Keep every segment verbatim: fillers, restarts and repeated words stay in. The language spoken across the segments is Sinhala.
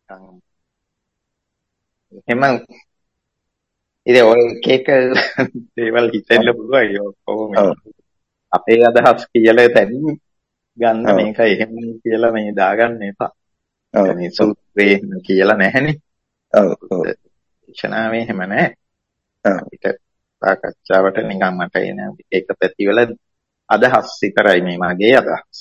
එහෙම ඉතින් ඔය එක එක දේවල් හිතෙන්න පුළුවන් ඒක ඔක්කොම අපේ අදහස් කියලා තැනින් ගන්න මේක එහෙම කියලා මේ දාගන්න එපා. මේ සූත්‍රේ කියලා නැහැනේ. ඔව් ඔව්. දේශනාවේ එහෙම නැහැ. අපිට සාකච්ඡාවට නිකන් මට එන එක පැතිවල අදහස් විතරයි මේ මගේ අදහස්.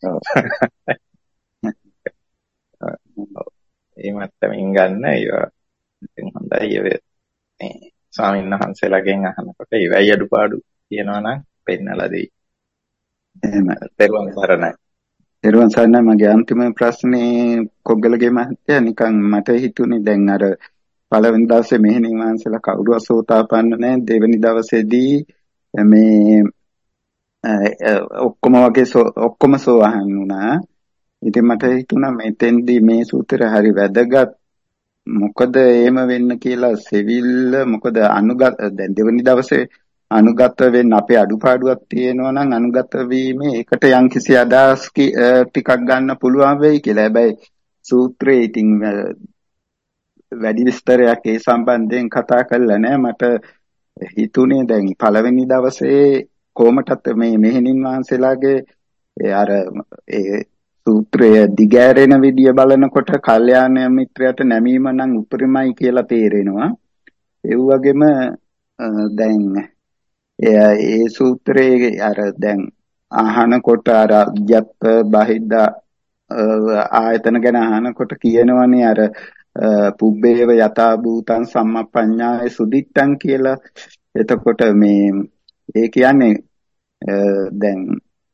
ඒ මත්තමින් ගන්න ඒවා ඉතින් හොඳයි ඔය මේ ස්වාමීන් වහන්සේලාගෙන් අහනකොට ඒවයි අඩුපාඩු කියනවා නම් පෙන්නලා දෙයි. එහෙම. පෙරවන් සරණයි. පෙරවන් සරණයි මගේ අන්තිම ප්‍රශ්නේ කොග්ගලගේ මහත්තයා නිකන් මට හිතුනේ දැන් අර පළවෙනි දවසේ මෙහෙණින් වහන්සේලා කවුරු අසෝතාපන්න නැහැ දෙවෙනි දවසේදී මේ ඔක්කොම වගේ ඔක්කොම සෝවහන් වුණා. ඉතින් මට හිතුණා මෙතෙන්දී මේ සූත්‍රය හරි වැදගත්. මොකද එහෙම වෙන්න කියලා සෙවිල්ල මොකද අනුගත දැන් දෙවෙනි දවසේ අනුගත වෙන්න අපේ අඩුපාඩුවක් තියෙනවා නම් අනුගත වීමේ ඒකට යම්කිසි අදහස් ටිකක් ගන්න පුළුවන් වෙයි කියලා. හැබැයි සූත්‍රයේ ඉතින් වැඩි විස්තරයක් ඒ සම්බන්ධයෙන් කතා කරලා නැහැ. මට හිතුනේ දැන් පළවෙනි දවසේ කොහමටත් මේ මෙහෙණින් වහන්සේලාගේ අර ඒ සූත්‍රය දිගෑරෙන විදිය බලනකොට කල්යාණ මිත්‍රයට නැමීම නම් උපරිමයි කියලා තේරෙනවා. ඒ වගේම දැන් ඒ සූත්‍රයේ අර දැන් අහනකොට අර යත් බහිද්ද ආයතන ගැන අහනකොට කියනවනේ අර පුබ්බේව යතා භූතං සම්මප්පඤ්ඤාය සුදිත්තං කියලා. එතකොට මේ ඒ කියන්නේ දැන්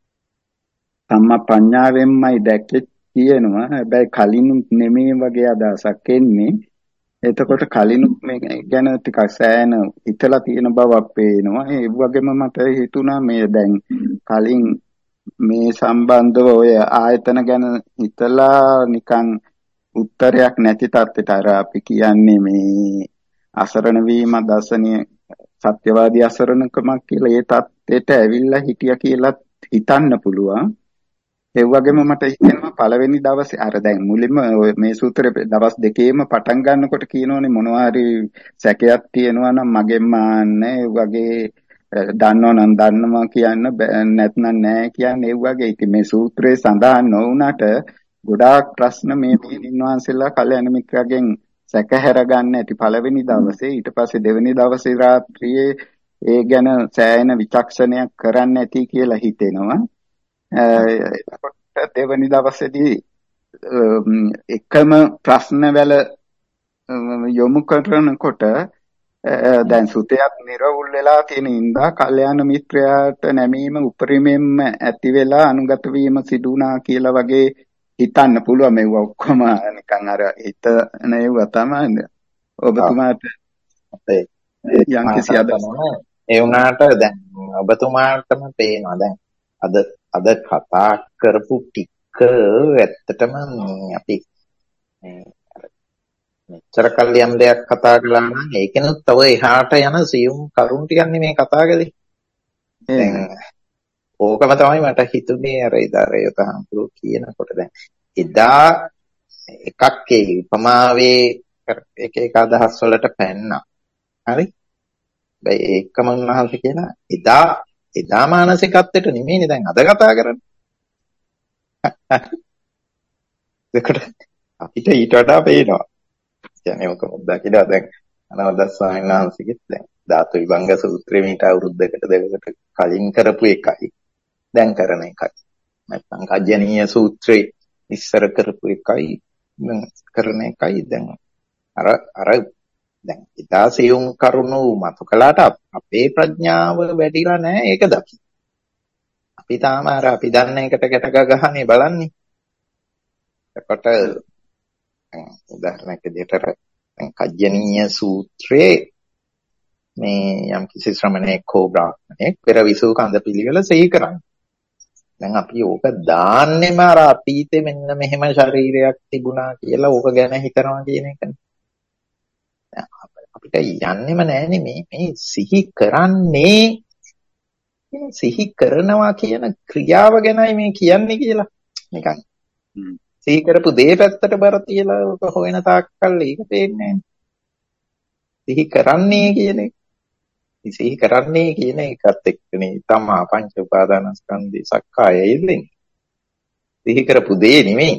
සම්මප්පඤ්ඤාවෙන්මයි දැක්කේ කියනවා. හැබැයි කලින් නෙමෙයි වගේ අදහසක් එන්නේ. එතකොට කලිනුත් මේ ගැන ටිකක් සෑහෙන හිතලා තියෙන බවක් පේනවා. ඒ වගේම මට හිතුණා මේ දැන් කලින් මේ සම්බන්ධව ඔය ආයතන ගැන හිතලා නිකන් උත්තරයක් නැති තත්ත්වයට අර අපි කියන්නේ මේ අසරණ වීම දර්ශනීය සත්‍යවාදී අසරණකමක් කියලා ඒ තත්ත්වයට ඇවිල්ලා හිටියා කියලා හිතන්න පුළුවන්. ඒ වගේම මට හිතෙනවා පළවෙනි දවසේ අර දැන් මුලින්ම මේ සූත්‍රයේ දවස් දෙකේම පටන් ගන්නකොට කියනෝනේ මොනවා හරි සැකයක් තියෙනවා නම් මගෙන් මාන්න ඒ වගේ දන්නව නම් දන්නවා කියන්න නැත්නම් නැහැ කියන්නේ ඒ වගේ. ඉතින් මේ සූත්‍රයේ සඳහන් නොවුනට ගොඩාක් ප්‍රශ්න මේ මෙහෙණින් වහන්සේලා කල්‍යාණ මිත්‍රාගෙන් සැකහැර ගන්න ඇති පළවෙනි දවසේ. ඊට පස්සේ දෙවෙනි දවසේ රාත්‍රියේ ඒ ගැන සෑහෙන විචක්ෂණයක් කරන්න ඇති කියලා හිතෙනවා. එතකොට දෙවෙනි දවසේදී එකම ප්‍රශ්න වල යොමු කරනකොට දැන් සුතයක් නිර්වුල් වෙලා තියෙන ඉඳා කල්යාණ මිත්‍රයාට නැමීම උපරිමයෙන්ම ඇති වෙලා අනුගත වීම සිදු වුණා කියලා වගේ හිතන්න පුළුවන්. මේව ඔක්කොම නිකන් අර හිතන ඒවා තමයි. ඔබතුමාට යම් කිසි අදහසක් ඒ වුණාට දැන් ඔබතුමාටම පේනවා දැන් අද අද කතා කරපු ටික ඇත්තටම අපි මෙච්චර කල්යම් දෙයක් කතා කළා නම් ඒකෙනුත් තව එහාට යන සියුම් කරුණු ටිකක් නෙමේ කතා කළේ. දැන් ඕකම තමයි මට හිතුනේ අර ඉදාරේ තහඹු කියනකොට දැන් එදා එකක් ඒ උපමාවේ එක එක අදහස් වලට පැන්නා. හරි? බයි ඒකම උන්වහන්සේ කියලා එදා එදා මානසිකත්වයට නෙමෙයිනේ දැන් අද කතා කරන්නේ. ඒකට අපිට ඊට වඩා පේනවා. කියන්නේ මොකද දකිලා දැන් අනවදස් ස්වාමීන් වහන්සේගෙත් දැන් ධාතු විභංග සූත්‍රයේ මීට අවුරුද්දකට දෙකකට කලින් කරපු එකයි දැන් කරන එකයි. නැත්නම් කජ්ජනීය සූත්‍රයේ ඉස්සර කරපු එකයි කරන එකයි දැන් අර අර දැන් ඊතාසියුම් කරුණු මතු කළාට අපේ ප්‍රඥාව වැඩිලා නැහැ ඒක දකි. අපි තාම අර අපි දන්න එකට ගැට ගහන්නේ බලන්නේ. එතකොට උදාහරණයක් විදිහට දැන් කජ්ජනීය සූත්‍රයේ මේ යම් කිසි ශ්‍රමණෙක් හෝ බ්‍රාහ්මණෙක් පෙර විසූ කඳ පිළිවෙල සිහි කරන්නේ. දැන් අපි ඕක දාන්නෙම අර අතීතේ මෙන්න මෙහෙම ශරීරයක් තිබුණා කියලා ඕක ගැන හිතනවා කියන එකනේ. අපිට යන්නෙම නෑනේ මේ මේ සිහි කරන්නේ සිහි කරනවා කියන ක්‍රියාව ගැනයි මේ කියන්නේ කියලා නිකන් සිහි කරපු දේ පැත්තට බර තියලා ඔක හොයන තාක්කල් ඒක පේන්නේ නැහැ. සිහි කරන්නේ කියන එක. සිහි කරන්නේ කියන එකත් එක්කනේ තමා පංච උපාදානස්කන්ධේ සක්කාය යෙදෙන්නේ. සිහි කරපු දේ නෙමෙයි.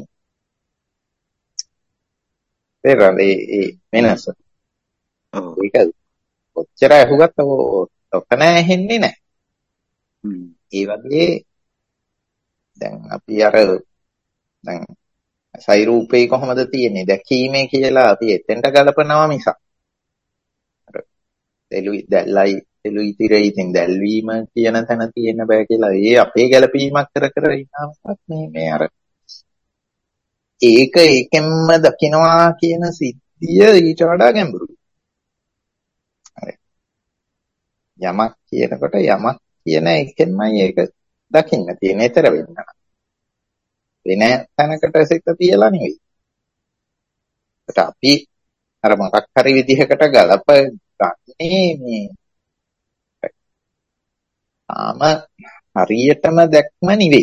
ඒකනේ ඒ වෙනස. ඒක කොච්චර ඇහුවත් ඔක නෑ ඇහෙන්නේ නෑ. ඒ වගේ දැන් අපි අර දැන් සයි රූපේ කොහොමද තියෙන්නේ දැකීමේ කියලා අපි එතෙන්ට ගලපනවා මිසක් අර දෙලුයි දැල්ලයි දෙලුයි තිරේ ඉතින් දැල්වීම කියන තැන තියෙන්න බෑ කියලා ඒ අපේ ගැලපීමක් කර කර ඉන්නවා මේ මේ අර ඒක ඒකෙන්ම දකින්නවා කියන සිද්ධිය ඊට වඩා ගැඹුරුයි. හරි. යමක් කියනකොට යමක් කියන එකෙන්මයි ඒක දකින්න තියෙන. ඊතර වෙන්න. වෙන තැනකට සිත තියලා නෙවෙයි. ඒත් අපි අර මොකක් හරි විදිහකට ගලප ගන්නේ මේ ආම හරියටම දැක්ම නෙවෙයි.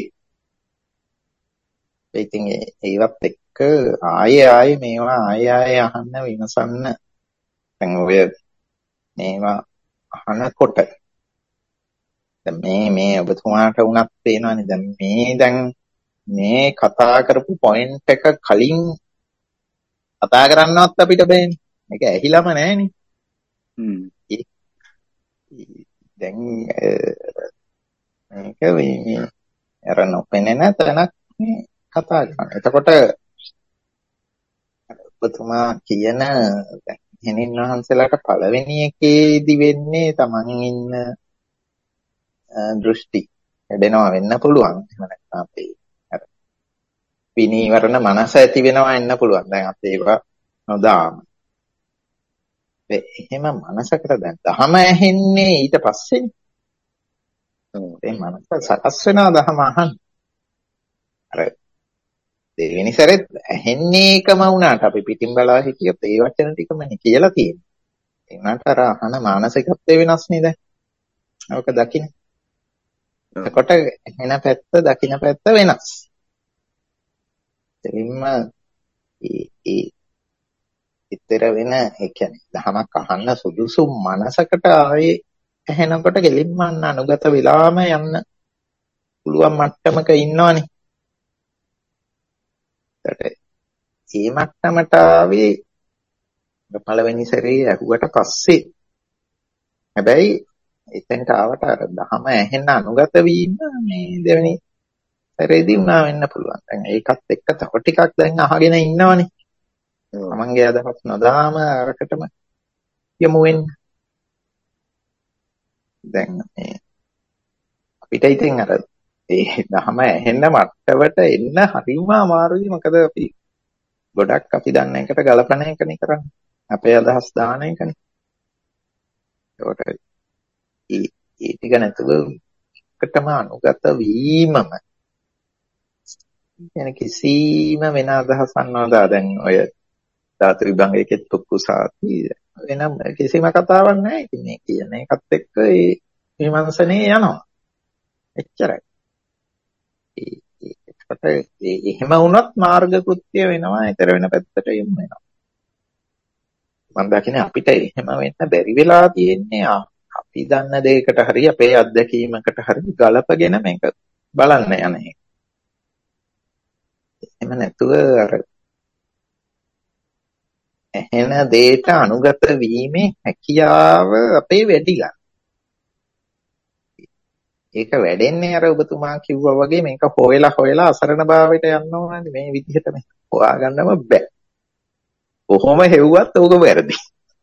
ඉතින් ඒවත් එක්ක ආයේ ආයේ මේවා ආයේ ආයේ අහන්න විමසන්න දැන් ඔය මේවා අහනකොට දැන් මේ මේ ඔබතුමාට උනත් පේනවනේ දැන් මේ දැන් මේ කතා කරපු පොයින්ට් එක කලින් කතා කරන්නවත් අපිට බෑනේ. මේක ඇහිලාම නැහැනේ. හ්ම්. දැන් මේක මේ අර නොපෙනෙන තැනක් මේ කතා කරන්නේ. එතකොට ඔබතුමා කියන දැන් හිමින් වහන්සේලාට පළවෙනි එකේදි වෙන්නේ Taman ඉන්න දෘෂ්ටි හැදෙනවා වෙන්න පුළුවන්. එහෙම නැත්නම් අපේ අර විනීවරණ මනස ඇති වෙනවා වෙන්න පුළුවන්. දැන් අපි ඒවා නොදාම. එහෙම මනසකට දැන් දහම ඇහෙන්නේ ඊට පස්සේනේ. ඒ මනස සකස් වෙනවා දහම අහන්න. අර දෙවෙනි සැරේත් ඇහෙන්නේ එකම වුණාට අපි පිටින් බලා හිටියොත් ඒ වචන ටිකමනේ කියලා තියෙන්නේ. ඒ වුණාට අර අහන මානසිකත්වය වෙනස් නේද? ඔක දකින්න. එතකොට එන පැත්ත දකින්න පැත්ත වෙනස්. එලින්ම ඒ ඒ ඉතර වෙන ඒ කියන්නේ දහමක් අහන්න සුදුසු මනසකට ආයේ ඇහෙනකොට ගෙලින්ම අනුගත වෙලාම යන්න පුළුවන් මට්ටමක ඉන්නවනේ. ඒ මට්ටමට ආවේ පළවෙනි සැරේ ඇහුවට පස්සේ හැබැයි එතෙන්ට ආවට අර දහම ඇහෙන්න අනුගත වීම මේ දෙවෙනි සැරේදී වුණා වෙන්න පුළුවන්. දැන් ඒකත් එක්ක තව ටිකක් දැන් අහගෙන ඉන්නවනේ. තමන්ගේ අදහස් නොදාම අරකටම යමු වෙන්න. දැන් මේ අපිට ඉතින් අර ඒ දහම ඇහෙන්න මට්ටමට එන්න හරිම අමාරුයි. මොකද අපි ගොඩක් අපි දන්න එකට ගලපන එකනේ කරන්නේ. අපේ අදහස් දාන එකනේ. ඒකට ඒ ඒ ටික නැතුව එකටම අනුගත වීමම يعني කිසිම වෙන අදහසක් නොදා දැන් ඔය ධාතු විභංගයකෙත් පුක්කුසාති වෙන කිසිම කතාවක් නැහැ. ඉතින් මේ කියන එකත් එක්ක ඒ විමර්ශනේ යනවා. එච්චරයි. ඒකට එහෙම වුණොත් මාර්ග කෘත්‍ය වෙනවා. ඊතර වෙන පැත්තට යමු වෙනවා. මම දකින්නේ අපිට එහෙම වෙන්න බැරි වෙලා තියෙන්නේ අපි දන්න දෙයකට හරි අපේ අත්දැකීමකට හරි ගලපගෙන මේක බලන්න යන එක. එහෙම නැතුව අර එහෙන දෙයට අනුගත වීමේ හැකියාව අපේ වැඩිලා. ඒක වැඩෙන්නේ අර ඔබතුමා කිව්වා වගේ මේක හොයලා හොයලා අසරණ භාවයට යන්න ඕනනේ මේ විදිහට මේ හොයාගන්නම බෑ. කොහොම හෙව්වත් ඕක වැරදි.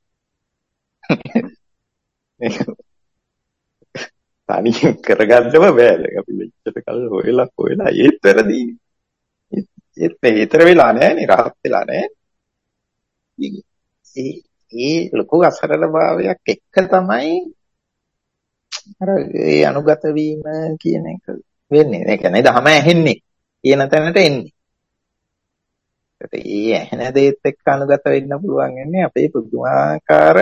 තනියෙන් කරගන්නම බෑ. දැන් අපි මෙච්චර කල් හොයලා හොයලා ඒත් වැරදි. ඒත් මේතර වෙලා නෑනේ රහත් වෙලා නෑ. ඒ ඒ ලොකු අසරණ භාවයක් එක්ක තමයි අර ඒ අනුගත වීම කියන එක වෙන්නේ. ඒ කියන්නේ දහම ඇහෙන්නේ කියන තැනට එන්නේ. ඒ ඇහෙන දේත් එක්ක අනුගත වෙන්න පුළුවන් වෙන්නේ අපේ පුදුමාකාර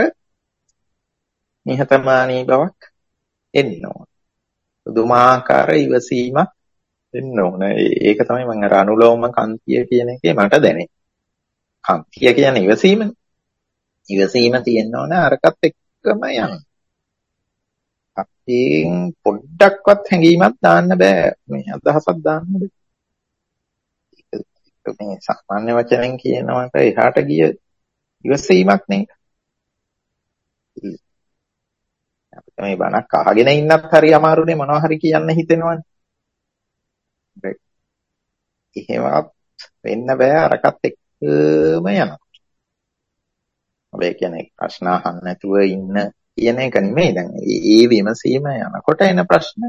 නිහතමානී බවක් එන්න ඕන. පුදුමාකාර ඉවසීමක් එන්න ඕන. ඒක තමයි මම අර අනුලෝම කන්තිය කියන එකේ මට දැනෙන්නේ. කන්තිය කියන්නේ ඉවසීමනේ. ඉවසීම තියෙන්න ඕන අරකට එක්කම යන්න. අපේන් පොඩ්ඩක්වත් හැඟීමක් දාන්න බෑ. මේ අදහසක් දාන්න බෑ. ඒක මේ සාමාන්‍ය වචනෙන් කියනවට එහාට ගිය ඉවසීමක් නේ. අපිට මේ බණක් අහගෙන ඉන්නත් හරි අමාරුනේ මොනවා හරි කියන්න හිතෙනවනේ. එහෙමවත් වෙන්න බෑ අරකට එක්කම යනවා. ඒ කියන්නේ ප්‍රශ්න අහන්න නැතුව ඉන්න කියන එක නෙමෙයි. දැන් ඒ විමසීම යනකොට එන ප්‍රශ්න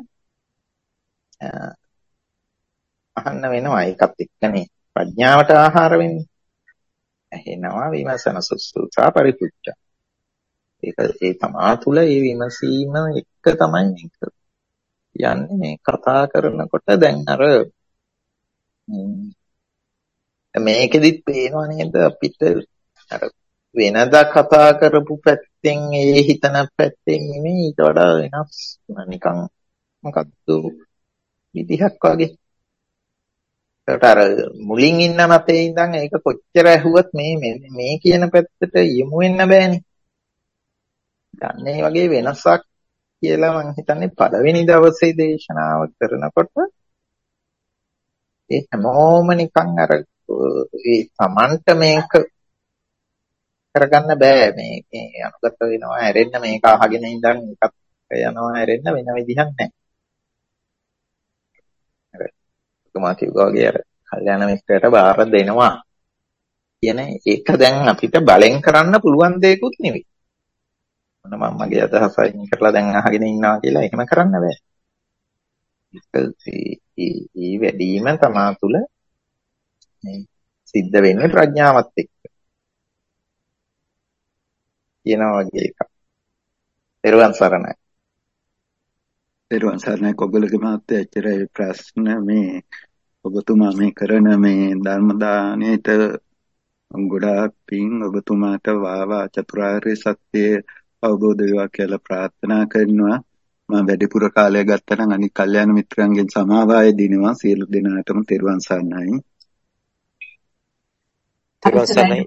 අහන්න වෙනවා. ඒකත් එක්කනේ ප්‍රඥාවට ආහාර වෙන්නේ. ඇහෙනවා විමසන සුසුසා පරිපුච්ඡ. ඒක ඒ තමා තුළ ඒ විමසීම එක තමයි මේක. යන්නේ මේ කතා කරනකොට දැන් අර මේකෙදිත් පේනවා නේද අපිට අර වෙනදා කතා කරපු පැත්තෙන් ඒ හිතන පැත්තෙන් නෙමෙයි ඊට වඩා වෙනස් නිකන් මොකද්ද විදිහක් වගේ. ඒකට අර මුලින් ඉන්න මතේ ඉඳන් ඒක කොච්චර ඇහුවත් මේ මේ කියන පැත්තට යමු වෙන්න බෑනේ. දැන් මේ වගේ වෙනසක් කියලා මම හිතන්නේ පළවෙනි දවසේ දේශනාව කරනකොට ඒ හැමෝම නිකන් අර ඒ Tamanට මේක කරගන්න බෑ මේ අනුගත වෙනවා හැරෙන්න මේක අහගෙන ඉඳන් එකක් යනවා හැරෙන්න වෙන විදිහක් නැහැ. අර තුමා කිව්වා වගේ අර කල්යාණ මිත්‍රයට බාර දෙනවා කියන ඒක දැන් අපිට බලෙන් කරන්න පුළුවන් දෙයක්ුත් නෙවෙයි. මොන මම මගේ අදහස අයින් කරලා දැන් අහගෙන ඉන්නවා කියලා එහෙම කරන්න බෑ. ඒ වැඩිම තමා තුළ මේ සිද්ධ වෙන්නේ ප්‍රඥාවත් එක්ක. කියනවා වගේ එකක්. පෙරවන් සරණයි. පෙරවන් සරණයි කොගලගේ මහත්තයා. එච්චරයි ප්‍රශ්න. මේ ඔබතුමා මේ කරන මේ ධර්ම දාණයට ගොඩාක් පින්. ඔබතුමාට වාවා චතුරාර්ය සත්‍ය අවබෝධ වේවා කියලා ප්‍රාර්ථනා කරනවා. මම වැඩිපුර කාලය ගත්තා නම් අනිත් කල්යාණ මිත්‍රයන්ගෙන් සමාවාය දිනවා. සියලු දෙනාටම තෙරුවන් සරණයි. තෙරුවන් සරණයි.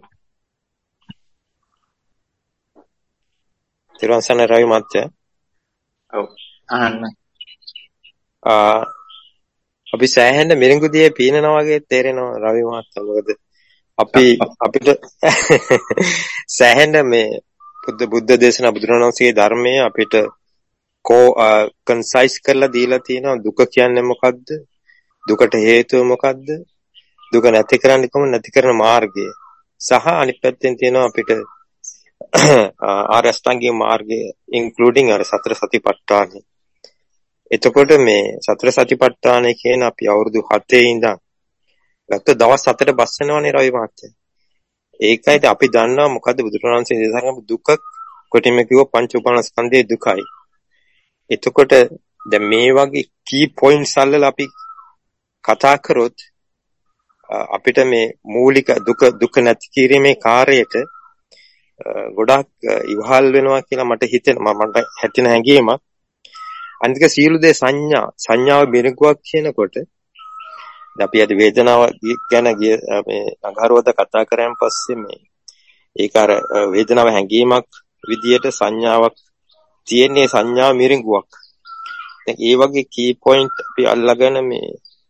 තෙරුවන් සරණයි රවි මහත්තයා. ඔව් අහන්න. ආ අපි සෑහෙන මිරිඟු දියේ පීනනවා වගේ තේරෙනවා රවි මහත්තයා. මොකද අපි අපිට සෑහෙන මේ බුද්ධ බුද්ධ දේශනා බුදුරණවහන්සේගේ ධර්මයේ අපිට කෝ කන්සයිස් කරලා දීලා තියෙනවා. දුක කියන්නේ මොකද්ද? දුකට හේතුව මොකද්ද? දුක නැති කරන්නේ කොහොමද? නැති කරන මාර්ගය. සහ අනිත් පැත්තෙන් තියෙනවා අපිට ආර්ය අෂ්ටාංගික මාර්ගය ඉන්ක්ලූඩින් අර සතර සතිපට්ඨානෙ. එතකොට මේ සතර සතිපට්ඨානෙ කියන අපි අවුරුදු හතේ ඉඳන් ගත්ත දවස් හතට බස් වෙනවනේ රවි මහත්තයා. ඒකයිද අපි දන්නවා මොකද්ද බුදුරණවහන්සේ දේශනා කරපු දුක කොටින්ම කිව්ව පංච උපාදානස්කන්ධයේ දුකයි. එතකොට දැන් මේ වගේ key points අල්ලලා අපි කතා කරොත් අපිට මේ මූලික දුක දුක නැති කිරීමේ කාර්යයට ගොඩාක් ඉවහල් වෙනවා කියලා මට හිතෙනවා. මට හැටෙන හැඟීමක්. අනිත් එක සියලු දේ සංඥා සංඥාව බිරකුවක් කියනකොට අපි අද වේදනාව ගැන මේ අඟහරුවද කතා කරාන් පස්සේ මේ ඒක අර වේදනාව හැඟීමක් විදියට සංඥාවක් තියෙන්නේ සංඥා මිරිඟුවක්. දැන් ඒ වගේ key point අපි අල්ලගෙන මේ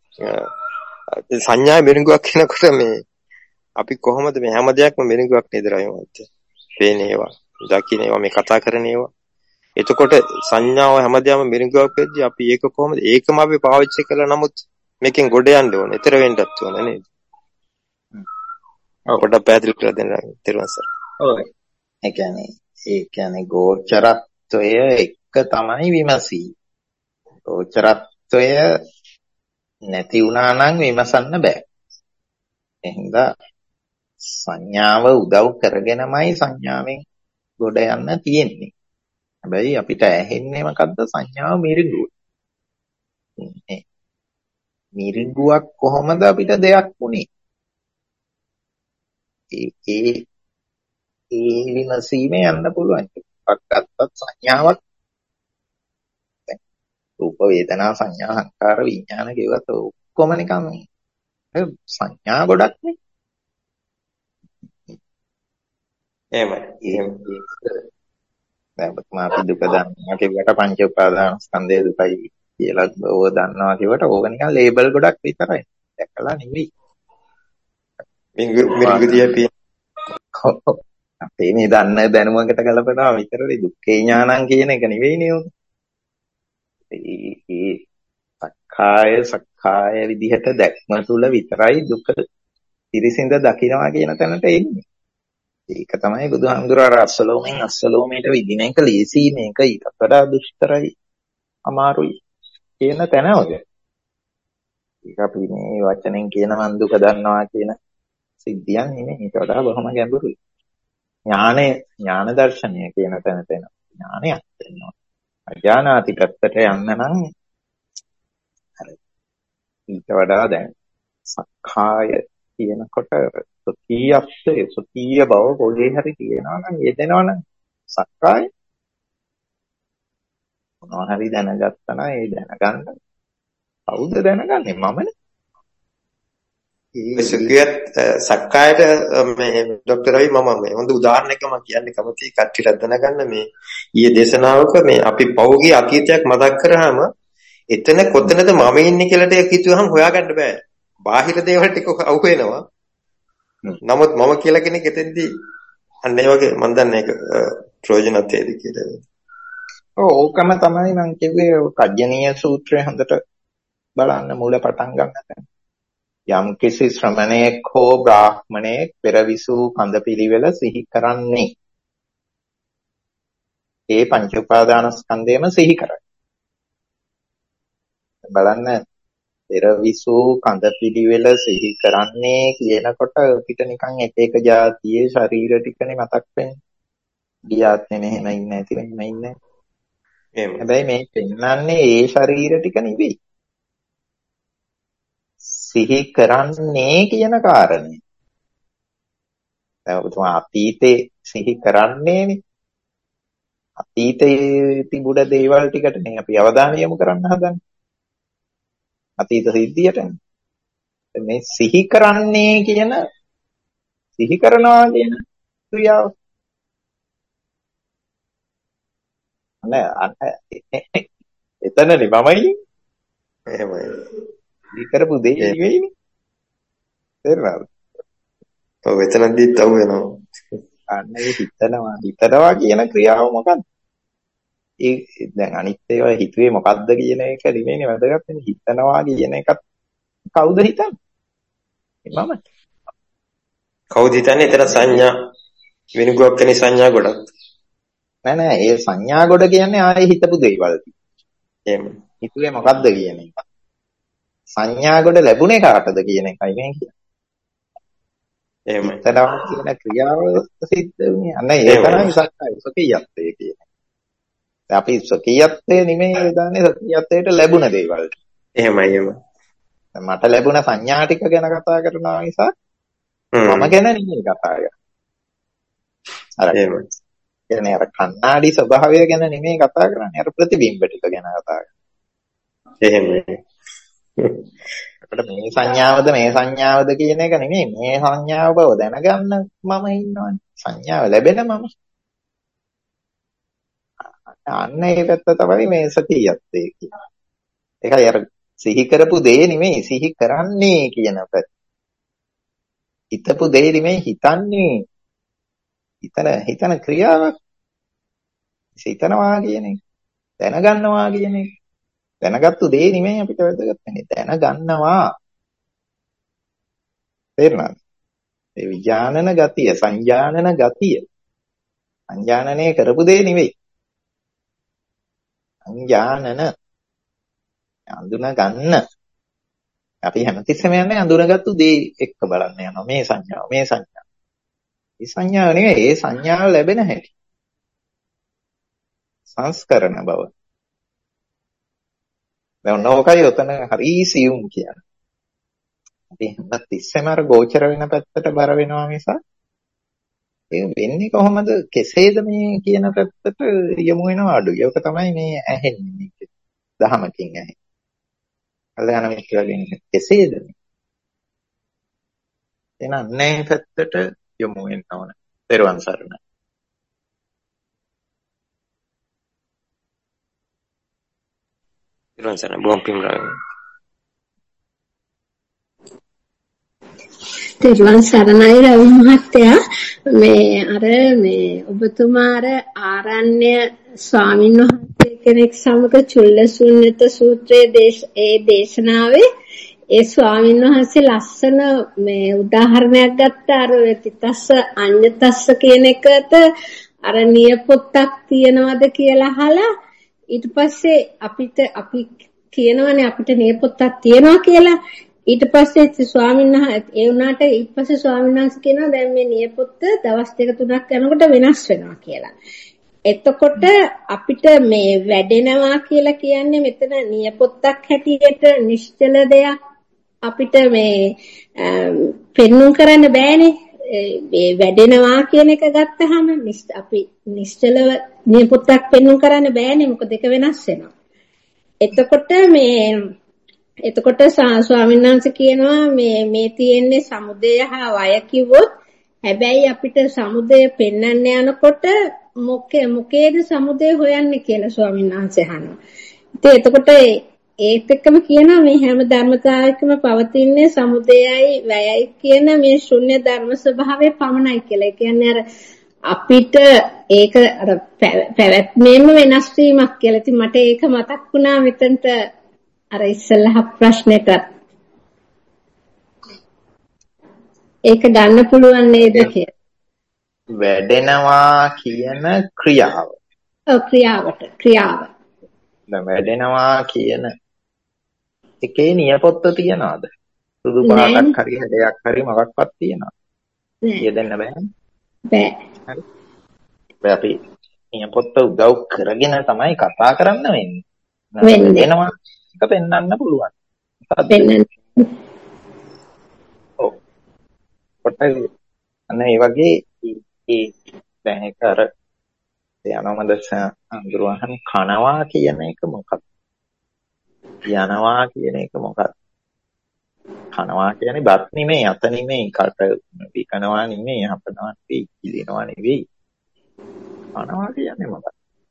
සංඥා මිරිඟුවක් කියනකොට මේ අපි කොහොමද මේ හැම දෙයක්ම මිරිඟුවක් නේද රයමත් පේන ඒවා දකින්න ඒවා මේ කතා කරන ඒවා. එතකොට සංඥාව හැමදේම මිරිඟුවක් වෙද්දී අපි ඒක කොහොමද ඒකම අපි පාවිච්චි කළා නමුත් මේකෙන් ගොඩ යන්න ඕනේ. ඊතර වෙන්නත් ඕනේ නේද? ඔව් පොඩ්ඩක් පැහැදිලි කරලා දෙන්න තෙරුවන් සර්. ඔව්. ඒ කියන්නේ ඒ කියන්නේ ගෝචරත්වය එක තමයි විමසී. ගෝචරත්වය නැති වුණා නම් විමසන්න බෑ. එහෙනම් සංඥාව උදව් කරගෙනමයි සංඥාවෙන් ගොඩ යන්න තියෙන්නේ. හැබැයි අපිට ඇහෙන්නේ මොකද්ද? සංඥාව මිරිඟුව. මිරිඟුවක් කොහොමද අපිට දෙයක් වුනේ? ඒ ඒ ඒ විමසීමේ යන්න පුළුවන්. එකක් ගත්තත් සංඥාවක් රූප වේදනා සංඥා සංකාර විඥාන කියවත් ඔක්කොම නිකන් සංඥා ගොඩක් නේ. එහෙමයි. ඒ දැන් අපි දුක දන්නවා කියවට පංච උපාදාන ස්කන්ධය දුකයි කියලා ඕව දන්නවා කියවට ඕක නිකන් ලේබල් ගොඩක් විතරයි. දැකලා නෙවෙයි. මිරිඟුදියේ පීන අපේ මේ දන්න දැනුමකට ගලපනවා විතරයි දුක්ඛේ ඥානං කියන එක නෙවෙයිනේ උන්. ඒ සක්කාය සක්කාය විදිහට දැක්ම තුල විතරයි දුක පිරිසිඳ දකින්නවා කියන තැනට එන්නේ. ඒක තමයි බුදුහාමුදුරුවෝ අස්සලෝමෙන් අස්සලෝමේට විදින එක ලීසි මේක ඊට වඩා දුෂ්කරයි අමාරුයි කියන තැන ඔය. ඒක අපි මේ වචනෙන් කියන මන් දුක දන්නවා කියන සිද්ධියක් නෙමෙයි. ඊට වඩා බොහොම ගැඹුරුයි. ඥානය ඥාන දර්ශනය කියන තැනට එනවා. ඥානයක් වෙනවා. අඥානාති පැත්තට යන්න නම් ඊට වඩා දැන් සක්කාය කියනකොට සුඛීයත්වය සුඛීය බව පොළේ හරි තියෙනවා නම් යෙදෙනවා නම් සක්කාය මොනවා හරි දැනගත්තා නම් ඒ දැනගන්න කවුද දැනගන්නේ මමනේ. ඒ සුඛියත් සක්කායට මේ ડોક્ટર රවි මම මේ හොඳ උදාහරණයක් මම කියන්න කැමතියි කට්ටියට දැනගන්න මේ ඊයේ දේශනාවක මේ අපි පෞගේ අතීතයක් මතක් කරාම එතන කොතනද මම ඉන්නේ කියලා ටික හිතුවහම හොයාගන්න බෑ. බාහිර දේවල් ටික අවු වෙනවා. නමුත් මම කියලා කෙනෙක් එතෙන්දී අන්න ඒ වගේ මම දන්නේ ඒක ප්‍රයෝජනවත් වේද කියලා. ඔව් ඕකම තමයි මම කිව්වේ කජ්ජනීය සූත්‍රය හොඳට බලන්න මූල පටන් ගන්න. යම් කිසි ශ්‍රමණේක් හෝ බ්‍රාහ්මණේක් පෙරවිසූ කඳ පිළිවෙල සිහි කරන්නේ ඒ පංච උපාදානස්කන්ධයම සිහි කරයි. බලන්න පෙරවිසූ කඳ පිළිවෙල සිහි කරන්නේ කියනකොට පිට නිකන් එක එක જાතියේ ශරීර ටිකනේ මතක් වෙන්නේ. ගියාත්නේ මෙහෙම ඉන්නේ නැති මෙහෙම ඉන්නේ. එහෙම. හැබැයි මේ පෙන්වන්නේ ඒ ශරීර ටික නෙවෙයි. සිහි කරන්නේ කියන කාරණේ. දැන් ඔබතුමා අතීතේ සිහි කරන්නේනේ. අතීතයේ තිබුණ දේවල් ටිකට නේ අපි අවධානය යොමු කරන්න හදන්නේ. අතීත සිද්ධියටනේ. මේ සිහි කරන්නේ කියන සිහි කරනවා කියන ක්‍රියාව. නෑ අන්න එතනනේ මමයි. එහෙමයි. සිහි කරපු දෙය නෙවෙයිනේ. තේරුණාද? ඔව් එතනදී තව වෙනවා. අන්න ඒ හිතනවා හිතනවා කියන ක්‍රියාව මොකක්ද? ඒ දැන් අනිත් ඒවා හිතුවේ මොකද්ද කියන එක නෙමෙයිනේ වැදගත් වෙන්නේ. හිතනවා කියන එකත් කවුද හිතන්නේ? මම. කවුද හිතන්නේ? එතන සංඥා වෙනගොක් කෙනේ සංඥා ගොඩක්. නෑ නෑ ඒ සංඥා ගොඩ කියන්නේ ආයේ හිතපු දේවල්. එහෙම. හිතුවේ මොකද්ද කියන එක. සංඥා ගොඩ ලැබුණේ කාටද කියන එකයි මේ කියන්නේ. එහෙම. හිතනවා කියන ක්‍රියාව සිද්ධ වෙන්නේ. අන්න ඒ තමයි සක්කාය සුඛියත්වය කියන්නේ. අපි සුඛියත්වය නෙමෙයි දාන්නේ සුඛියත්වයට ලැබුණ දේවල්. එහෙමයි එහෙමයි. මට ලැබුණ සංඥා ටික ගැන කතා කරනවා නිසා මම ගැන නෙමෙයි කතා කරන්නේ. අර එහෙමයි. කියන්නේ අර කණ්ණාඩි ස්වභාවය ගැන නෙමෙයි කතා කරන්නේ. අර ප්‍රතිබිම්බ ටික ගැන කතා කරන්නේ. එහෙමයි. අපිට මේ සංඥාවද මේ සංඥාවද කියන එක නෙමෙයි මේ සංඥාව බව දැනගන්න මම ඉන්නවනේ. සංඥාව ලැබෙන මම. අන්න ඒ පැත්ත තමයි මේ සතියත්වය කියන්නේ. ඒකයි අර සිහි කරපු දේ නෙමෙයි සිහි කරන්නේ කියන පැත්ත. හිතපු දේ නෙමෙයි හිතන්නේ. හිතන හිතන ක්‍රියාවක්. හිතනවා කියන එක. දැනගන්නවා කියන එක. දැනගත්තු දේ නෙමෙයි අපිට වැදගත් වෙන්නේ. දැනගන්නවා. තේරුණාද? ඒ විඥානන ගතිය, සංජානන ගතිය. සංජානනය කරපු දේ නෙවෙයි. සංජානන අඳුන ගන්න. අපි හැමතිස්සෙම යන්නේ අඳුනගත්තු දේ එක්ක බලන්න යනවා. මේ සංඥාව, මේ සංඥාව. මේ සංඥාව නෙවෙයි, ඒ සංඥාව ලැබෙන හැටි. සංස්කරණ බව. දැන් නෝකයි උතන හරි සියුම් කියන්නේ. අපි හැමතිස්සෙම අර ගෝචර වෙන පැත්තට බර වෙනවා මිස ඒ වෙන්නේ කොහොමද? කෙසේද මේ කියන පැත්තට යමු වෙනවා අඩුයි. ඒක තමයි මේ ඇහෙන්නේ. දහමකින් ඇහි. කල්යාණ මිත්‍රයන්ගෙන් කෙසේද? එහෙනම් මේ පැත්තට යොමු වෙන්න ඕන. පෙරවන් සරණයි. පෙරවන් සරණයි බොම් පින් රාව. පෙරවන් සරණයි රවි මහත්තයා. මේ අර මේ ඔබතුමා අර ආරණ්‍ය ස්වාමීන් වහන්සේ කෙනෙක් සමග චුල්ලසුන්නත සූත්‍රයේ දේශ ඒ දේශනාවේ ඒ ස්වාමීන් වහන්සේ ලස්සන මේ උදාහරණයක් ගත්තා. අර තිතස්ස අඤ්ඤතස්ස කියන එකට අර නියපොත්තක් තියනවද කියලා අහලා ඊට පස්සේ අපිට අපි කියනවනේ අපිට නියපොත්තක් තියනවා කියලා. ඊට පස්සේ ස්වාමීන් වහන්සේ ඒ වුණාට ඊට පස්සේ ස්වාමීන් වහන්සේ කියනවා දැන් මේ නියපොත්ත දවස් දෙක තුනක් යනකොට වෙනස් වෙනවා කියලා. එතකොට අපිට මේ වැඩෙනවා කියලා කියන්නේ මෙතන නියපොත්තක් හැටියට නිශ්චල දෙයක් අපිට මේ පෙන්වුම් කරන්න බෑනේ. මේ වැඩෙනවා කියන එක ගත්තාම අපි නිශ්චලව නියපොත්තක් පෙන්වුම් කරන්න බෑනේ. මොකද දෙක වෙනස් වෙනවා. එතකොට මේ එතකොට ස්වාමීන් වහන්සේ කියනවා මේ මේ තියෙන්නේ සමුදය හා වය කිව්වොත් හැබැයි අපිට සමුදය පෙන්වන්න යනකොට මොකේ මොකේද සමුදය හොයන්නේ කියලා ස්වාමීන් වහන්සේ අහනවා. ඉතින් එතකොට ඒත් එක්කම කියනවා මේ හැම ධර්මතාවයකම පවතින්නේ සමුදයයි වැයයි කියන මේ ශුන්‍ය ධර්ම ස්වභාවය පමණයි කියලා. ඒ කියන්නේ අර අපිට ඒක අර පැවැත්මේම වෙනස් වීමක් කියලා. ඉතින් මට ඒක මතක් වුණා මෙතනට අර ඉස්සෙල්ලා ප්‍රශ්නෙට. ඒක ගන්න පුළුවන් නේද කියලා. වැඩෙනවා කියන ක්‍රියාව. ඔව් ක්‍රියාවට ක්‍රියාව. දැන් වැඩෙනවා කියන එකේ නියපොත්ත තියනවාද? සුදු පාටක් හරි හැඩයක් හරි මොකක්වත් තියනවද? කියදෙන්න බෑ. බෑ. හරි. අපි නියපොත්ත උදව් කරගෙන තමයි කතා කරන්න වෙන්නේ. වෙනවා එක පෙන්වන්න පුළුවන්. පෙන්වන්න. ඔව්. කොටයි අන්න ඒ වගේ ඒ දැන් ඒක අර යනවමද අඳුරවහන් කනවා කියන එක මොකක්ද? යනවා කියන එක මොකක්ද? කනවා කියන්නේ බත් නෙමෙයි, අත නෙමෙයි, කට විකනවා නෙමෙයි, හපනවා නෙමෙයි, කිලිනවා නෙවෙයි. කනවා කියන්නේ මොකක්ද?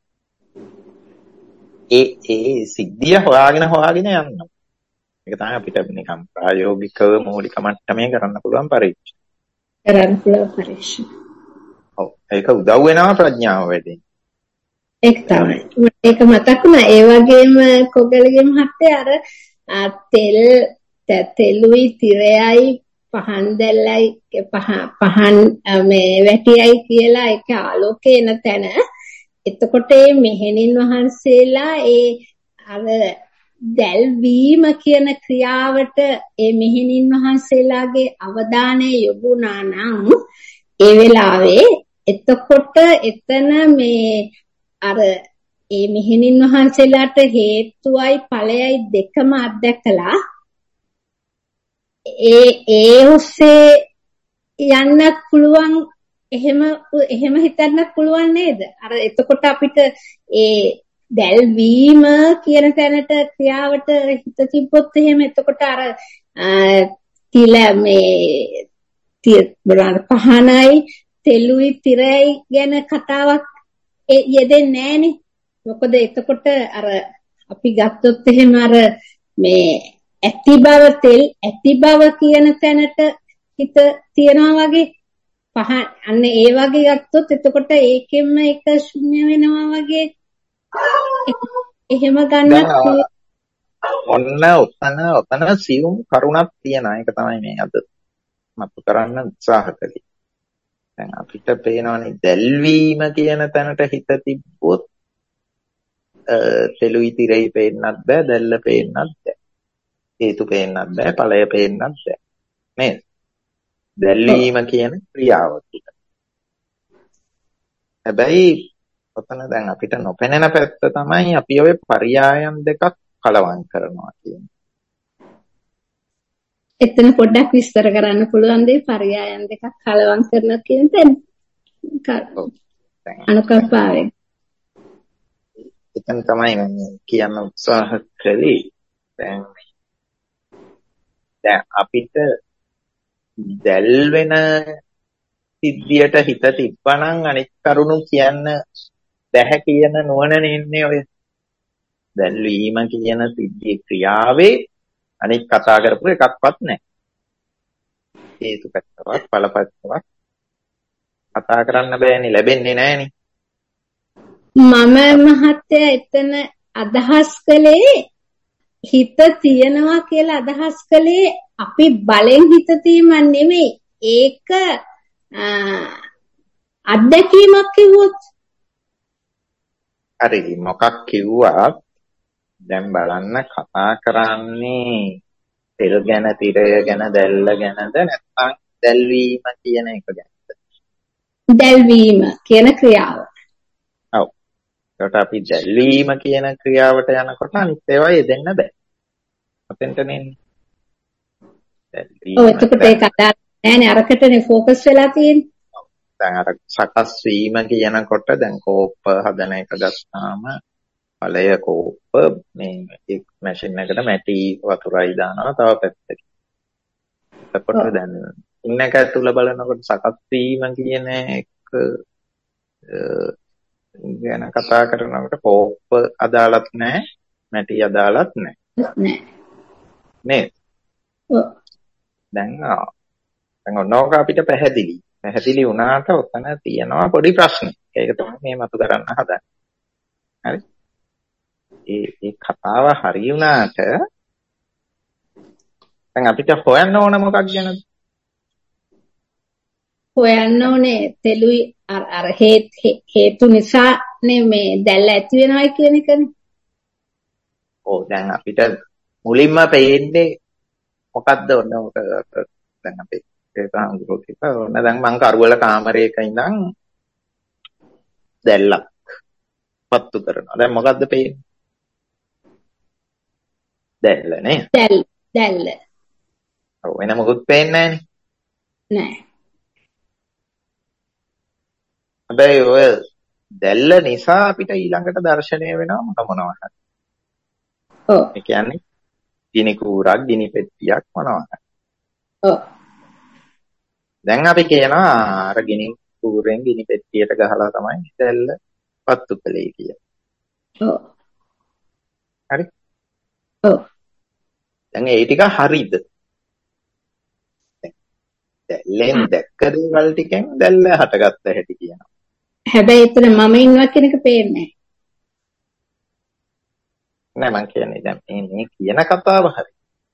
ඒ ඒ සිද්ධිය හොයාගෙන හොයාගෙන යනවා. ඒක තමයි අපිට නිකම් ප්‍රායෝගිකව මූලික මට්ටමේ කරන්න පුළුවන් පරීක්ෂණ. කරන්න පුළුවන් පරීක්ෂණ. ඔව් ඒක උදව් වෙනවා ප්‍රඥාව වැඩි. ඒක තමයි. ඒක මතක් වුණා. ඒ වගේම කොගලගේ මහත්තයා අර තෙල් තෙලුයි තිරයයි පහන් දැල්ලයි පහන් මේ වැටියයි කියලා ඒක ආලෝකේ එන තැන. එතකොට මේ මෙහෙණින් වහන්සේලා ඒ අර දැල්වීම කියන ක්‍රියාවට ඒ මෙහෙණින් වහන්සේලාගේ අවධානය යොමුනා නම් ඒ වෙලාවේ එතකොට එතන මේ අර ඒ මෙහෙණින් වහන්සේලාට හේතුවයි ඵලයයි දෙකම අත්දැකලා ඒ ඒ ඔස්සේ යන්නත් පුළුවන්. එහෙම එහෙම හිතන්නත් පුළුවන් නේද? අර එතකොට අපිට ඒ දැල්වීම කියන තැනට ක්‍රියාවට හිත තිබ්බොත් එහෙම එතකොට අර තිල මේ පහනයි තෙලුයි තිරයි ගැන කතාවක් යෙදෙන්නේ නැහනේ. මොකද එතකොට අර අපි ගත්තොත් එහෙම අර මේ ඇති බව තෙල් ඇති බව කියන තැනට හිත තියනවා වගේ පහන් අන්න ඒ වගේ ගත්තොත් එතකොට ඒකෙන්ම එක ශුන්‍ය වෙනවා වගේ එහෙම ගන්නත් ඔන්න ඔතන ඔතන සියුම් කරුණක් තියෙනවා. ඒක තමයි මේ අද මතු කරන්න උත්සාහ කළේ. දැන් අපිට පේනවනේ දැල්වීම කියන තැනට හිත තිබ්බොත් තෙලුයි තිරයි පේන්නත් බෑ, දැල්ල පේන්නත් බෑ, හේතු පේන්නත් බෑ, ඵලය පේන්නත් බෑ නේද? දැල්වීම කියන ක්‍රියාව තුළ. හැබැයි ඔතන දැන් අපිට නොපෙනෙන පැත්ත තමයි අපි ඔය පරියායන් දෙකක් කලවම් කරනවා කියන්නේ. එතන පොඩ්ඩක් විස්තර කරන්න පුළුවන් දේ පරියායන් දෙකක් කලවම් කරනවා කියන තැන. අනුකම්පාවෙන්. එතන තමයි මම කියන්න උත්සාහ කළේ. දැන් දැන් අපිට දැල් වෙන සිද්ධියට හිත තිබ්බනම් අනිත් කරුණු කියන්න බැහැ කියන නුවණ නෙන්නේ ඔය. දැල්වීම කියන සිද්ධියේ ක්‍රියාවේ අනිත් කතා කරපු එකක්වත් නැහැ. හේතු පැත්තවත් ඵල පැත්තවත් කතා කරන්න බෑනේ, ලැබෙන්නේ නැහනේ. මම මහත්තයා එතන අදහස් කළේ හිත තියනවා කියලා අදහස් කළේ අපි බලෙන් හිත තීමක් නෙමෙයි. ඒක අත්දැකීමක් කිව්වොත්. හරි, මොකක් කිව්වත් දැන් බලන්න කතා කරන්නේ තෙල් ගැන, තිරය ගැන, දැල්ල ගැනද නැත්නම් දැල්වීම කියන එක ගැනද? දැල්වීම කියන ක්‍රියාව. ඔව්. ඒකට අපි දැල්වීම කියන ක්‍රියාවට යනකොට අනිත් ඒවා යෙදෙන්න බෑ. ඔතෙන්ට නෙන්නේ. ඔව්, එතකොට ඒක අදාළ නෑනේ, අරකටනේ ෆෝකස් වෙලා තියෙන්නේ. දැන් අර සකස් වීම කියනකොට දැන් කෝප්ප හදන එක ගත්තාම ඵලය කෝප්ප මේ මැෂින් එකට මැටි වතුරයි දානවා තව පැත්තකින්. එතකොට දැන් ඉන්න එක ඇතුළ බලනකොට සකස් වීම කියන එක ගැන කතා කරනකොට කෝප්ප අදාළත් නැහැ, මැටි අදාළත් නැහැ. නෑ. නේද? ඔව්. දැන් දැන් ඔන්නෝක අපිට පැහැදිලි. පැහැදිලි වුණාට ඔතන තියෙනවා පොඩි ප්‍රශ්නයක්. ඒක තමයි මේ මතු කරන්න හදන්නේ. හරි? ඒ ඒ කතාව හරි වුණාට දැන් අපිට හොයන්න ඕන මොකක් ගැනද? හොයන්න ඕනේ තෙලුයි අර අර හේතු නිසානේ මේ දැල්ල ඇති වෙනවයි කියන එකනේ. ඔව්, දැන් අපිට මුලින්ම පේන්නේ මොකද්ද? ඔන්න ඔක දැන් අපි ඒක හඳුරෝ කිව්වා. ඔන්න දැන් මං කරුවල කාමරයක ඉඳන් දැල්ලක් පත්තු කරනවා. දැන් මොකද්ද පේන්නේ? දැල්ල නේ. දැල්ල දැල්ල. ඔව්, වෙන මොකුත් පේන්නේ නැහනේ. නෑ. හැබැයි ඔය දැල්ල නිසා අපිට ඊළඟට දැర్శණය වෙනවා මොන මොනවා හරි. ඔව්. ඒ කියන්නේ ගිනි කූරක්, ගිනි පෙට්ටියක් මොනවා හරි. ඔව්. දැන් අපි කියනවා අර ගිනි කූරෙන් ගිනි පෙට්ටියට ගහලා තමයි දැල්ල පත්තු කළේ කියලා. ඔව්. හරි? ඔව්. දැන් ඒ ටික හරිද? දැල්ලෙන් දැක්ක දේවල් ටිකෙන් දැල්ල හටගත්ත හැටි කියනවා. හැබැයි එතන මම ඉන්නවා කියන එක පේන්නේ නෑ. මං කියන්නේ දැන් මේ මේ කියන කතාව හරි.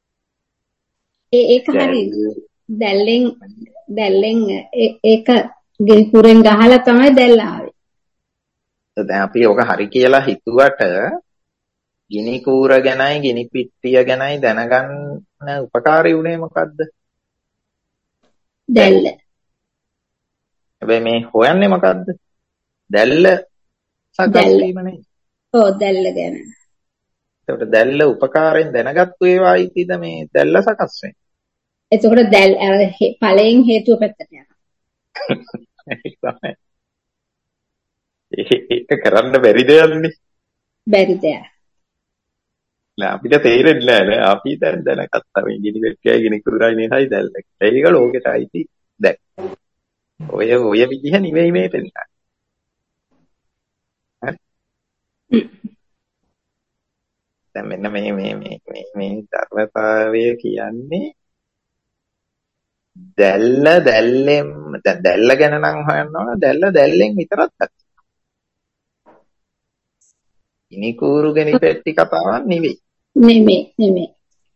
ඒ ඒක හරි. දැල්ලෙන් දැල්ලෙන් ඒක ගිනිකුරෙන් ගහලා තමයි දැල්ල ආවේ. දැන් අපි ඔක හරි කියලා හිතුවට ගිනි කූර ගැනයි ගිනි පිට්ටිය ගැනයි දැනගන්න උපකාරී වුණේ මොකද්ද? දැල්ල. හැබැයි මේ හොයන්නේ මොකද්ද? දැල්ල සකස් වීම නෙවෙයි. ඔව්, දැල්ල ගැන. ඒකට දැල්ල උපකාරයෙන් දැනගත්තු ඒවා අයිතිද මේ දැල්ල සකස් වෙන්නේ? එතකොට දැල් ඵලයෙන් හේතුව පැත්තට යනවා. ඒක කරන්න බැරි දෙයක්නේ. බැරි දෙයක්. නෑ, අපිට තේරෙන්නේ නෑ. අපි දැන් දැනගත්තා මේ ගිනි පෙට්ටියයි ගිනි කුරයි නේයි දැල්ල. ඒක ලෝකෙට අයිති දැන්. ඔය ඔය විදිහ නෙවෙයි මේ පෙන්නන්නේ. හරි? දැන් මෙන්න මේ මේ මේ මේ මේ ධර්මතාවය කියන්නේ දැල්ල දැල්ලෙන් දැන් දැල්ල ගැන නම් හොයන්න ඕන. දැල්ල දැල්ලෙන් විතරක් ගන්න. ගිනි කූරු ගිනි පෙට්ටි කතාවක් නෙවෙයි. නෙමෙයි නෙමෙයි.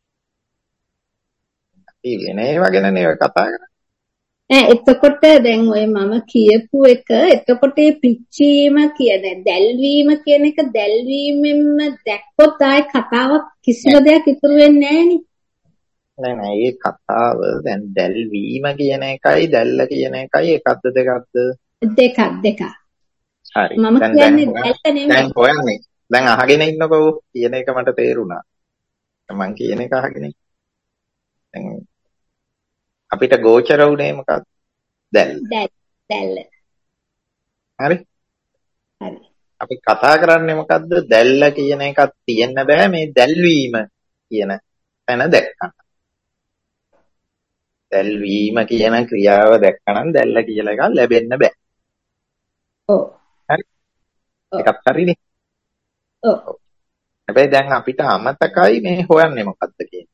අපි වෙන ඒවා ගැන නෙවෙයි කතා කරන්නේ. ඈ එතකොට දැන් ඔය මම කියපු එක එතකොට මේ පිච්චීම කියන දැල්වීම කියන එක දැල්වීමෙන්ම දැක්කොත් ආයේ කතාවක් කිසිම දෙයක් ඉතුරු වෙන්නේ නැහැ නේ. නෑ නෑ, මේ කතාව දැන් දැල්වීම කියන එකයි දැල්ල කියන එකයි එකක්ද දෙකක්ද? දෙකක් දෙකක්. හරි. මම කියන්නේ දැල්ල නෙමෙයි. දැන් හොයන්නේ. දැන් අහගෙන ඉන්නකෝ කියන එක මට තේරුණා. මං කියන එක අහගෙන. දැන් අපිට ගෝචර වුණේ මොකක්ද? දැල්ල. දැල්ල. හරි? හරි. අපි කතා කරන්නේ මොකද්ද? දැල්ල කියන එකක් තියෙන්න බෑ මේ දැල්වීම කියන තැන දැක්කම. දැල්වීම කියන ක්‍රියාව දැක්කනම් දැල්ල කියලා එකක් ලැබෙන්න බෑ. ඔව්. හරි. ඒකත් හරිනේ. ඔව්. හැබැයි දැන් අපිට අමතකයි මේ හොයන්නේ මොකද්ද කියන්නේ.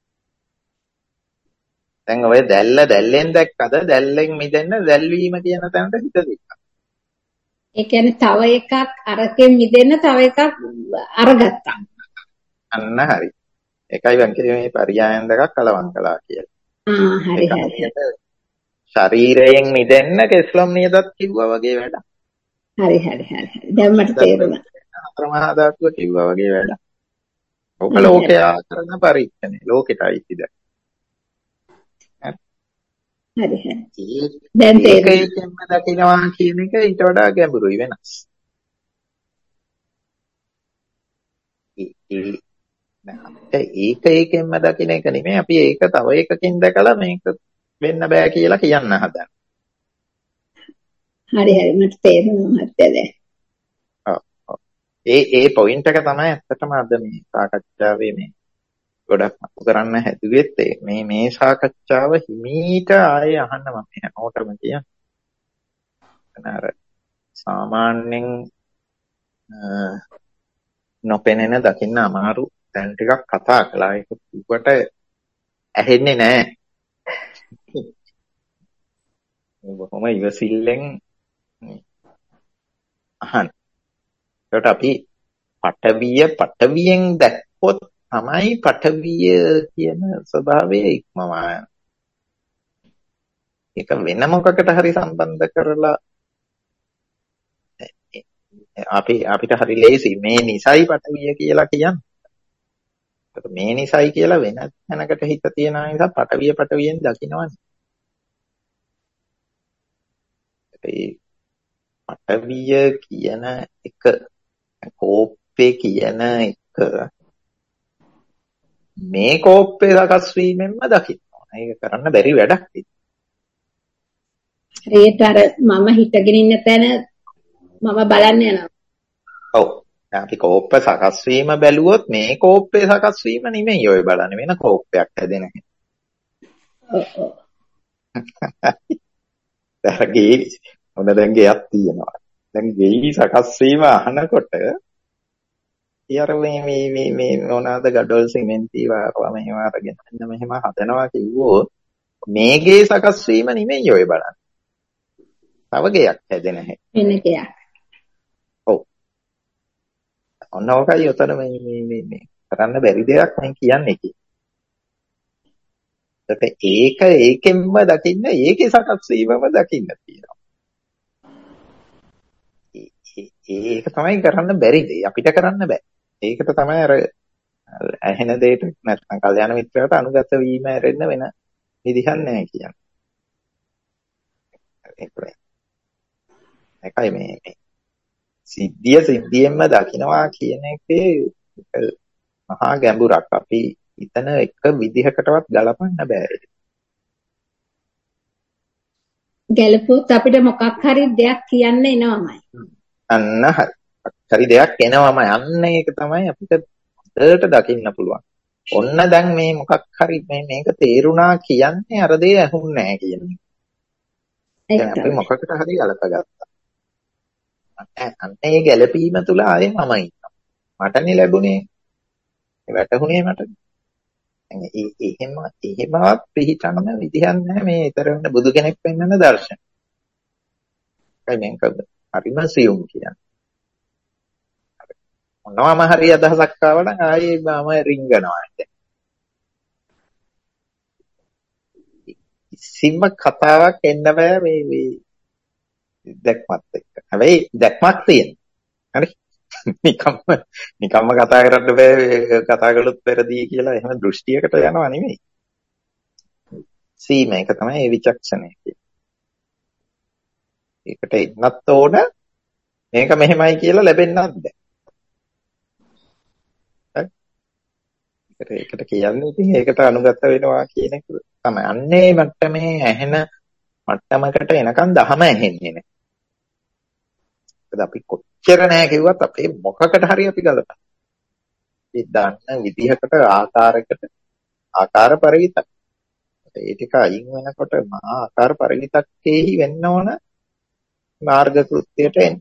දැන් ඔය දැල්ල දැල්ලෙන් දැක්කද දැල්ලෙන් මිදෙන්න දැල්වීම කියන තැනට හිත දෙන්න. ඒ කියන්නේ තව එකක් අරකින් මිදෙන්න තව එකක් අරගත්තා. අන්න හරි. ඒකයි මම කියන්නේ මේ පරියායන් දෙකක් කලවම් කළා කියලා. ආ හරි හරි. ශරීරයෙන් මිදෙන්න කෙස්ලොම් නියදත් කිව්වා වගේ වැඩක්. හරි හරි හරි හරි. දැන් මට තේරුණා. අතර මහා ධාතුව කිව්වා වගේ වැඩක්. ඔක ලෝකයා කරන පරීක්ෂණේ. ලෝකෙටයි ඉතිද. හරි හරි. දැන් තේරුණා. ඒකෙන්ම දකින්නවා කියන එක ඊට වඩා ගැඹුරුයි වෙනස්. ඒක ඒකෙන්ම දකින්න එක නෙමෙයි අපි ඒක තව එකකින් දැකලා මේක වෙන්න බෑ කියලා කියන්න හදන්නේ. හරි හරි මට තේරෙනවා මහත්තයා දැන්. ඔව්. ඒ ඒ පොයින්ට් එක තමයි ඇත්තටම අද මේ සාකච්ඡාවේ මේ ගොඩක් මතු කරන්න හැදුවෙත් මේ මේ සාකච්ඡාව හිමීට ආයේ අහන්න මම හැමෝටම කියන්නේ. අර සාමාන්‍යයෙන් නොපෙනෙන දකින්න අමාරු දැන් ටිකක් කතා කළා. ඒක උකට ඇහෙන්නේ නැහැ. බොහොම ඉවසිල්ලෙන් අහන්න. ඒකට අපි පටවිය පටවියෙන් දැක්කොත් තමයි පටවිය කියන ස්වභාවය ඉක්මවා යන. ඒක වෙන මොකකට හරි සම්බන්ධ කරලා අපි අපිට හරි ලේසි මේ නිසයි පටවිය කියලා කියන්නේ. මේ නිසයි කියලා වෙන තැනකට හිත තියන නිසා පටවිය පටවියෙන් දකින්නවනේ. ඒ පටවිය කියන එක කෝප්පේ කියන එක මේ කෝප්පේ සකස් වීමෙන්ම දකින්න ඕන. ඒක කරන්න බැරි වැඩක් ඒක. ඒත් අර මම හිතගෙන ඉන්න තැන මම බලන්න යනවා. ඔව්. අපි කෝප්ප සකස් වීම බැලුවොත් මේ කෝප්පේ සකස් වීම නෙමෙයි ඔය බලන්නේ වෙන කෝප්පයක් හැදෙන හැටි. ඔව් ඔව්. දැන්ගේ මොන දැන් ගයක් තියෙනවා. දැන් ගෙයි සකස් වීම අහනකොට ඊයර මේ මේ මේ මේ මොනවාද ගඩොල් සිමෙන්ති වාරවා මෙහෙම අරගෙන අන්න මෙහෙම හදනවා කිව්වොත් මේ ගේ සකස් වීම නෙමෙයි ඔය බලන්නේ. තව ගයක් හැදෙන හැටි. වෙන ගයක්. ඔව්. ඔන්න ඔකයි උතන මේ මේ මේ මේ කරන්න බැරි දෙයක් මම කියන්නේ කි. ඒක ඒකෙන්ම දකින්න ඒකේ සකස් වීමම දකින්න තියෙනවා. ඒක තමයි කරන්න බැරි දෙය. අපිට කරන්න බෑ. ඒකට තමයි අර ඇහෙන දෙයට නැත්නම් කල්යාණ මිත්‍රයාට අනුගත වීම ඇරෙන්න වෙන විදිහක් නැහැ කියන්නේ. ඒකයි මේ මේ සිද්ධිය සිද්ධියෙන්ම දකින්නවා කියන එකේ මහා ගැඹුරක්. අපි හිතන එක විදිහකටවත් ගලපන්න බෑ. ගැලපුවොත් අපිට මොකක් හරි දෙයක් කියන්න එනවමයි. අන්න හරි. හරි දෙයක් එනවමයි. අන්න ඒක තමයි අපිට හොඳට දකින්න පුළුවන්. ඔන්න දැන් මේ මොකක් හරි මේ මේක තේරුණා කියන්නේ අර දේ ඇහුන්නේ නැහැ කියන්නේ. ඒක අපි මොකකට හරි ගලපගත්තා. අන්න ඒ ගැලපීම තුල ආයේ මම ඉන්නවා. මටනේ ලැබුණේ. ඒ වැටහුනේ මට. එහෙම එහෙමවත් පිළිචනම විදිහක් නැහැ මේ ඊතර වෙන බුදු කෙනෙක් වෙන්නන දර්ශන. ඒකයි මේක හරිම සියුම් කියන්නේ. මොනවාම හරි අදහසක් ආවනම් ආයේ මම රිංගනවා. කිසිම කතාවක් එන්න බෑ මේ මේ දැක්මත් එක්ක. හැබැයි දැක්මක් තියෙන. හරි. නිකම්ම නිකම්ම කතා කරන්න බෑ කතා කළොත් වැරදි කියලා එහෙම දෘෂ්ටියකට යනවා නෙමෙයි. සීම එක තමයි ඒ විචක්ෂණය කියන්නේ. ඒකට ඉන්නත් ඕන මේක මෙහෙමයි කියලා ලැබෙන්නත් බෑ. හරි. ඒකට කියන්නේ ඉතින් ඒකට අනුගත වෙනවා කියන එක තමයි. අන්නේ මට්ටමේ ඇහෙන මට්ටමකට එනකන් දහම ඇහෙන්නේ නැහැ. මොකද අපි කොච්චර නෑ කිව්වත් අපේ මොකකට හරි අපි ගලපන. ඒ දන්න විදිහකට ආකාරයකට ආකාර පරිවිතක්. ඒ ටික අයින් වෙනකොට මහා ආකාර පරිවිතක්කේහි වෙන්න ඕන මාර්ග කෘත්‍යයට එන්න.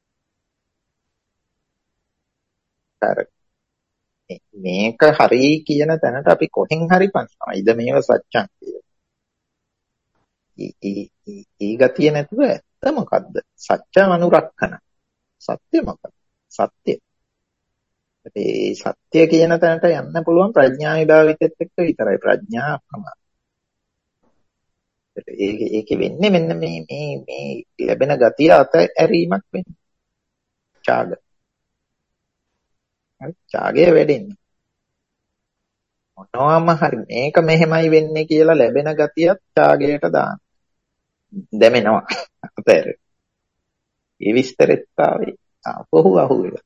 මේක හරි කියන තැනට අපි කොහෙන් හරි පන්නවා. ඉද මේව සත්‍යං කියලා. ඒ ගතිය නැතුව ඇත්ත මොකද්ද? සත්‍ය අනුරක්ෂණ. සත්‍ය මොකක්ද? සත්‍ය. ඒ සත්‍ය කියන තැනට යන්න පුළුවන් ප්‍රඥා විභාවිතෙත් එක්ක විතරයි. ප්‍රඥා ප්‍රමාණ. ඒක ඒකේ වෙන්නේ මෙන්න මේ මේ මේ ලැබෙන ගතිය අතහැරීමක් වෙන්නේ. ඡාග. හරි ඡාගය වැඩෙන්නේ. මොනවාම හරි මේක මෙහෙමයි වෙන්නේ කියලා ලැබෙන ගතියත් ඡාගයට දාන්න. දැමෙනවා. අතහැර. ඒ විස්තරෙත් ආවේ. අපහු අහුවෙලා.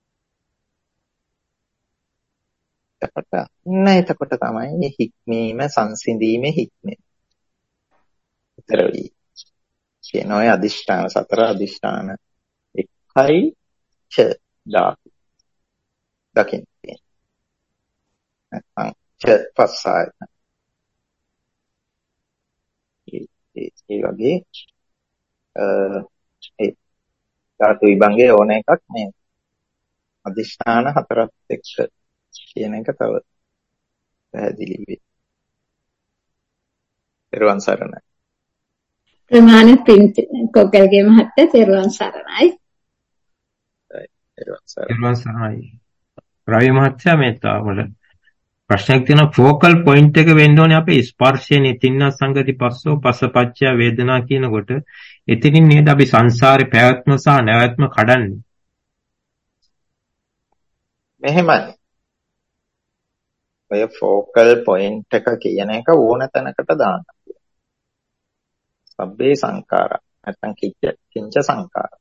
එතකොට නෑ එතකොට තමයි මේ හික්මීම සංසිඳීමේ හික්මීම. උතරවි. කියන ඔය අදිෂ්ඨාන සතර අදිෂ්ඨාන එකයි ච ධාතු. දකින්නේ. නැත්නම් ච පස්සාය. ඒ ඒ වගේ ඒ ධාතු විභංගයේ ඕන එකක් මේ අදිෂ්ඨාන හතරත් එක්ක කියන එක තව පැහැදිලි වෙයි. පෙරවන් සරණයි. ප්‍රමාණ පින්ති කොකල්ගේ මහත්තයා පෙරවන් සරණයි. පෙරවන් සරණයි. පෙරවන් සරණයි. රවි මහත්තයා මේ තාවල ප්‍රශ්නයක් තියෙනවා. ෆෝකල් පොයින්ට් එක වෙන්න ඕනේ අපේ ස්පර්ශයේ තින්න සංගති පස්සෝ පස්සපච්චය වේදනා කියනකොට එතනින් නේද අපි සංසාරේ පැවැත්ම සහ නැවැත්ම කඩන්නේ. මෙහෙමයි. ඔය ෆෝකල් පොයින්ට් එක කියන එක ඕන තැනකට දාන්න. සබ්බේ සංඛාරා නැත්නම් කිච්ච කිංච සංඛාරා.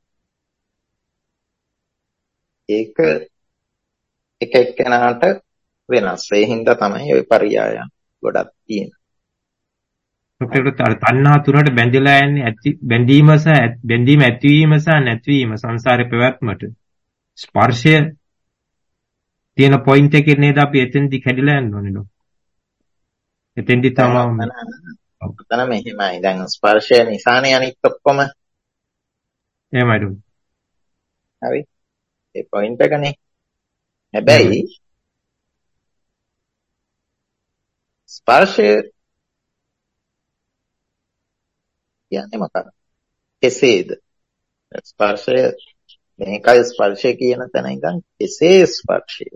ඒක එක එක්කෙනාට වෙනස්. ඒ හින්දා තමයි ওই පරියායන් ගොඩක් තියෙන්නේ. ඔකට තණ්හා තුනට බැඳලා යන්නේ ඇති බැඳීම සහ බැඳීම ඇතිවීම සහ නැතිවීම සංසාරේ පැවැත්මට ස්පර්ශය තියෙන පොයින්ට් එකේ නේද අපි එතෙන්දි කැඩිලා යන්න ඕනේ නෝ. එතෙන්දි තමයි ඔතන මෙහෙමයි. දැන් ස්පර්ශය නිසානේ අනිත් ඔක්කොම. එහෙමයි දුක්. හරි. ඒ පොයින්ට් එකනේ. හැබැයි ස්පර්ශය කියන්නේ මොකක්ද? කෙසේද? ස්පර්ශය මේකයි ස්පර්ශය කියන තැන ඉඳන් කෙසේ ස්පර්ශය?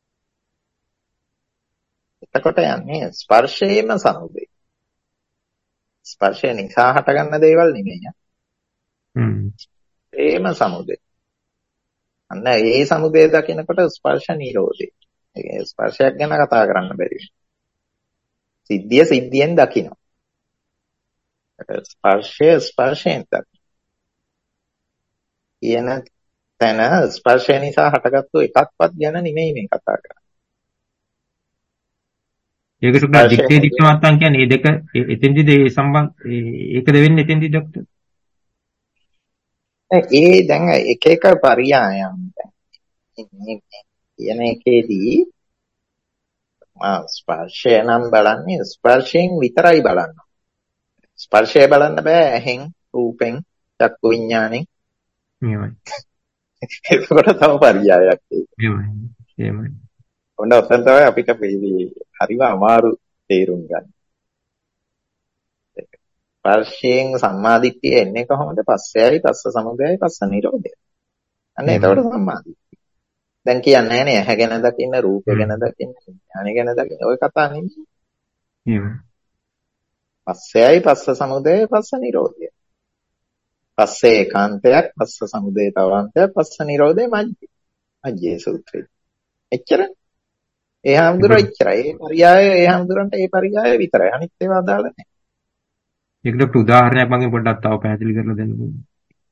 එතකොට යන්නේ ස්පර්ශයේම සමුදය. ස්පර්ශය නිසා හටගන්න දේවල් නෙමෙයි. හ්ම්. ඒම සමුදය. අන්න ඒ සමුදය දකිනකොට ස්පර්ශ නිරෝධය. ඒ ස්පර්ශයක් ගැන කතා කරන්න බැරි. සිද්ධිය සිද්ධියෙන් දකිනවා. ස්පර්ශය ස්පර්ශයෙන් දකිනවා. කියන තැන ස්පර්ශය නිසා හටගත්තු එකක්වත් ගැන නෙමෙයි මේ කතා කරන්නේ. ඒකට උඩ දික්කේ දික්ක මත්තන් කියන්නේ මේ දෙක එතෙන්දිද ඒ සම්බන්ධ ඒකද වෙන්නේ එතෙන්දි ડોක්ටර්? ඒ දැන් එක එක පරියායන් දැන් කියන එකේදී මා ස්පර්ශය නම් බලන්නේ ස්පර්ශයෙන් විතරයි බලන්න. ස්පර්ශය බලන්න බෑ ඇහෙන්, රූපෙන්, චක්කු විඤ්ඤාණයෙන්. එහෙමයි. ඒකට තව පරියායක් ඒක. එහෙමයි. එහෙමයි. ඔන්න ඔතන තමයි අපිට මේ හරිම අමාරු තේරුම් ගන්න. ස්පර්ශයෙන් සම්මාදිට්ඨිය එන්නේ කොහොමද? පස්සයයි, පස්ස සමුදයයි, පස්ස නිරෝධය. අන්න ඒතකොට සම්මාදිට්ඨිය. දැන් කියන්නේ නැහැ නේ ඇහැ ගැන දකින්න, රූප ගැන දකින්න, විඥාන ගැන දකින්න. ඔය කතා නෙමෙයි. එහෙමයි. පස්සයයි, පස්ස සමුදයයි, පස්ස නිරෝධය. පස්සේ ඒකාන්තයක්, පස්ස සමුදය තවාන්තයක්, පස්ස නිරෝධය මජ්ජේ. මජ්ජේ සූත්‍රය. එච්චරයි. ඒ හැමදුර එච්චරයි. ඒ පරියාය ඒ හැමදුරන්ට ඒ පරියාය විතරයි. අනිත් ඒවා අදාළ නැහැ. ඒකට උදාහරණයක් මම පොඩ්ඩක් තව පැහැදිලි කරලා දෙන්න ඕනේ.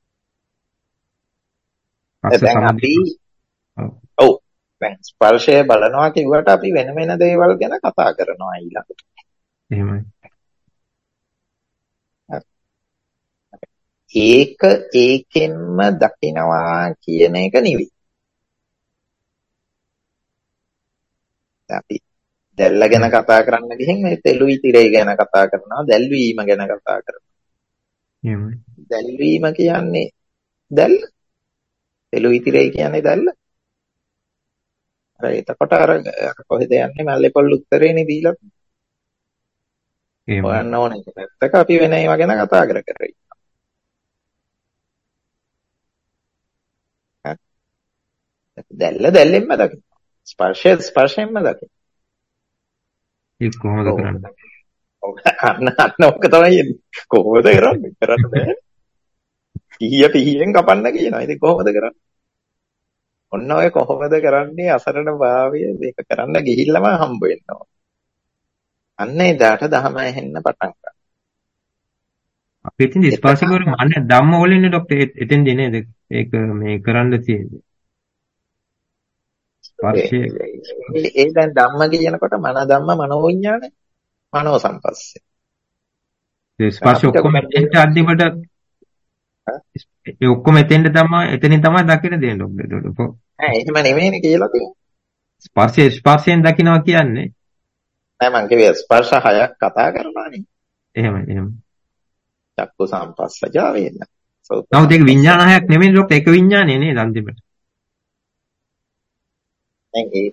දැන් අපි ඔව් දැන් ස්පර්ශය බලනවා කිව්වට අපි වෙන වෙන දේවල් ගැන කතා කරනවා ඊළඟට. එහෙමයි. ඒක ඒකෙන්ම දකිනවා කියන එක නෙවෙයි. අපි දැල්ල ගැන කතා කරන්න ගිහින් මේ තෙලුයි තිරේ ගැන කතා කරනවා, දැල්වීම ගැන කතා කරනවා. එහෙමයි. දැල්වීම කියන්නේ දැල්ල. තෙලුයි තිරේ කියන්නේ දැල්ල. අර එතකොට අර කොහෙද යන්නේ මල්ලේ පොල් උත්තරේනේ දීලා. එහෙමයි. හොයන්න ඕනේ පැත්තක අපි වෙන ඒවා ගැන කතා කර කර ඉන්නවා. දැල්ල දැල්ලෙන්ම දකිනවා. ස්පර්ශය ස්පර්ශයෙන්ම දකිනවා. ඒක කොහොමද කරන්නේ? අන්න අන්න ඔක තමයි කොහොමද කරන්නේ? කරන්න බෑ. පිහිය පිහියෙන් කපන්න කියනවා. ඉතින් කොහොමද කරන්නේ? ඔන්න ඔය කොහොමද කරන්නේ අසරණ භාවය මේක කරන්න ගිහිල්ලාම හම්බ වෙනවා. අන්න එදාට දහම ඇහෙන්න පටන් ගන්නවා. අපි ඉතින් ස්පර්ශ කරේ මන්නේ ධම්ම වලින්නේ ડોක්ටර් එතෙන්දී නේද? ඒක මේ කරන්න තියෙන්නේ. ස්පර්ශය ඒ දැන් ධම්ම කියනකොට මන ධම්ම මනෝ විඥානේ මනෝ සංපස්සේ. ඒ ස්පර්ශ ඔක්කොම එතෙන්ට අන්තිමට ඒ ඔක්කොම එතෙන්ට තමයි එතනින් තමයි දකින්න දෙන්නේ ડોක්ටර්. නෑ එහෙම නෙමෙයිනේ කියලා තියෙන්නේ. ස්පර්ශය ස්පර්ශයෙන් දකින්නවා කියන්නේ නෑ මං කිව්වේ ස්පර්ශ හයක් කතා කරනවානේ. එහෙමයි එහෙමයි. චක්කු සංපස්සජා වේදනා. නමුත් ඒක විඥාන හයක් නෙමෙයි ડોක්ටර් එක විඥානේ නේද අන්තිමට. දැන් ඒ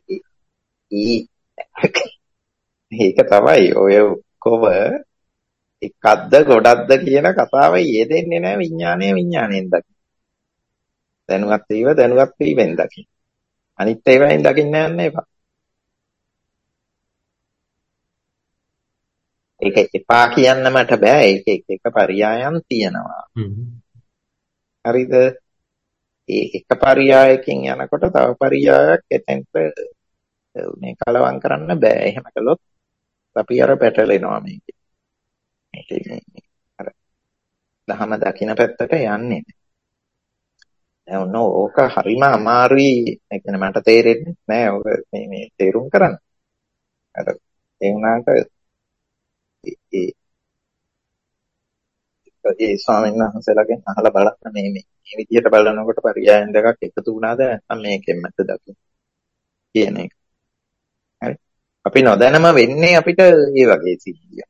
ඒක තමයි ඔය ඔක්කොම එකක්ද ගොඩක්ද කියන කතාව යෙදෙන්නේ නැහැ විඥානය විඥාණයෙන් දකින්න. දැනුවත් වීම දැනුවත් වීමෙන් දකින්න. අනිත් ඒවායින් දකින්න යන්න එපා. ඒක එපා කියන්න මට බෑ. ඒක එක එක පරියායන් තියෙනවා. හරිද? ඒ එක පරියායකින් යනකොට තව පරියායක් එතෙන්ට මේ කලවම් කරන්න බෑ. එහෙම කළොත් අපි අර පැටලෙනවා මේකේ. මේකේ අර දහම දකින්න පැත්තට යන්නේ. දැන් ඔන්න ඕක හරිම අමාරුයි. ඒ කියන්නේ මට තේරෙන්නේ නෑ ඔක මේ මේ තේරුම් කරන්න. අර ඒ වුණාට ඒ ඒ ස්වාමීන් වහන්සේලාගෙන් අහලා බලන්න මේ මේ මේ විදිහට බලනකොට පරියායන් දෙකක් එකතු වුණාද නැත්නම් මේකෙන්මද දකින්න කියන එක. හරි. අපි නොදැනම වෙන්නේ අපිට මේ වගේ සිද්ධියක්.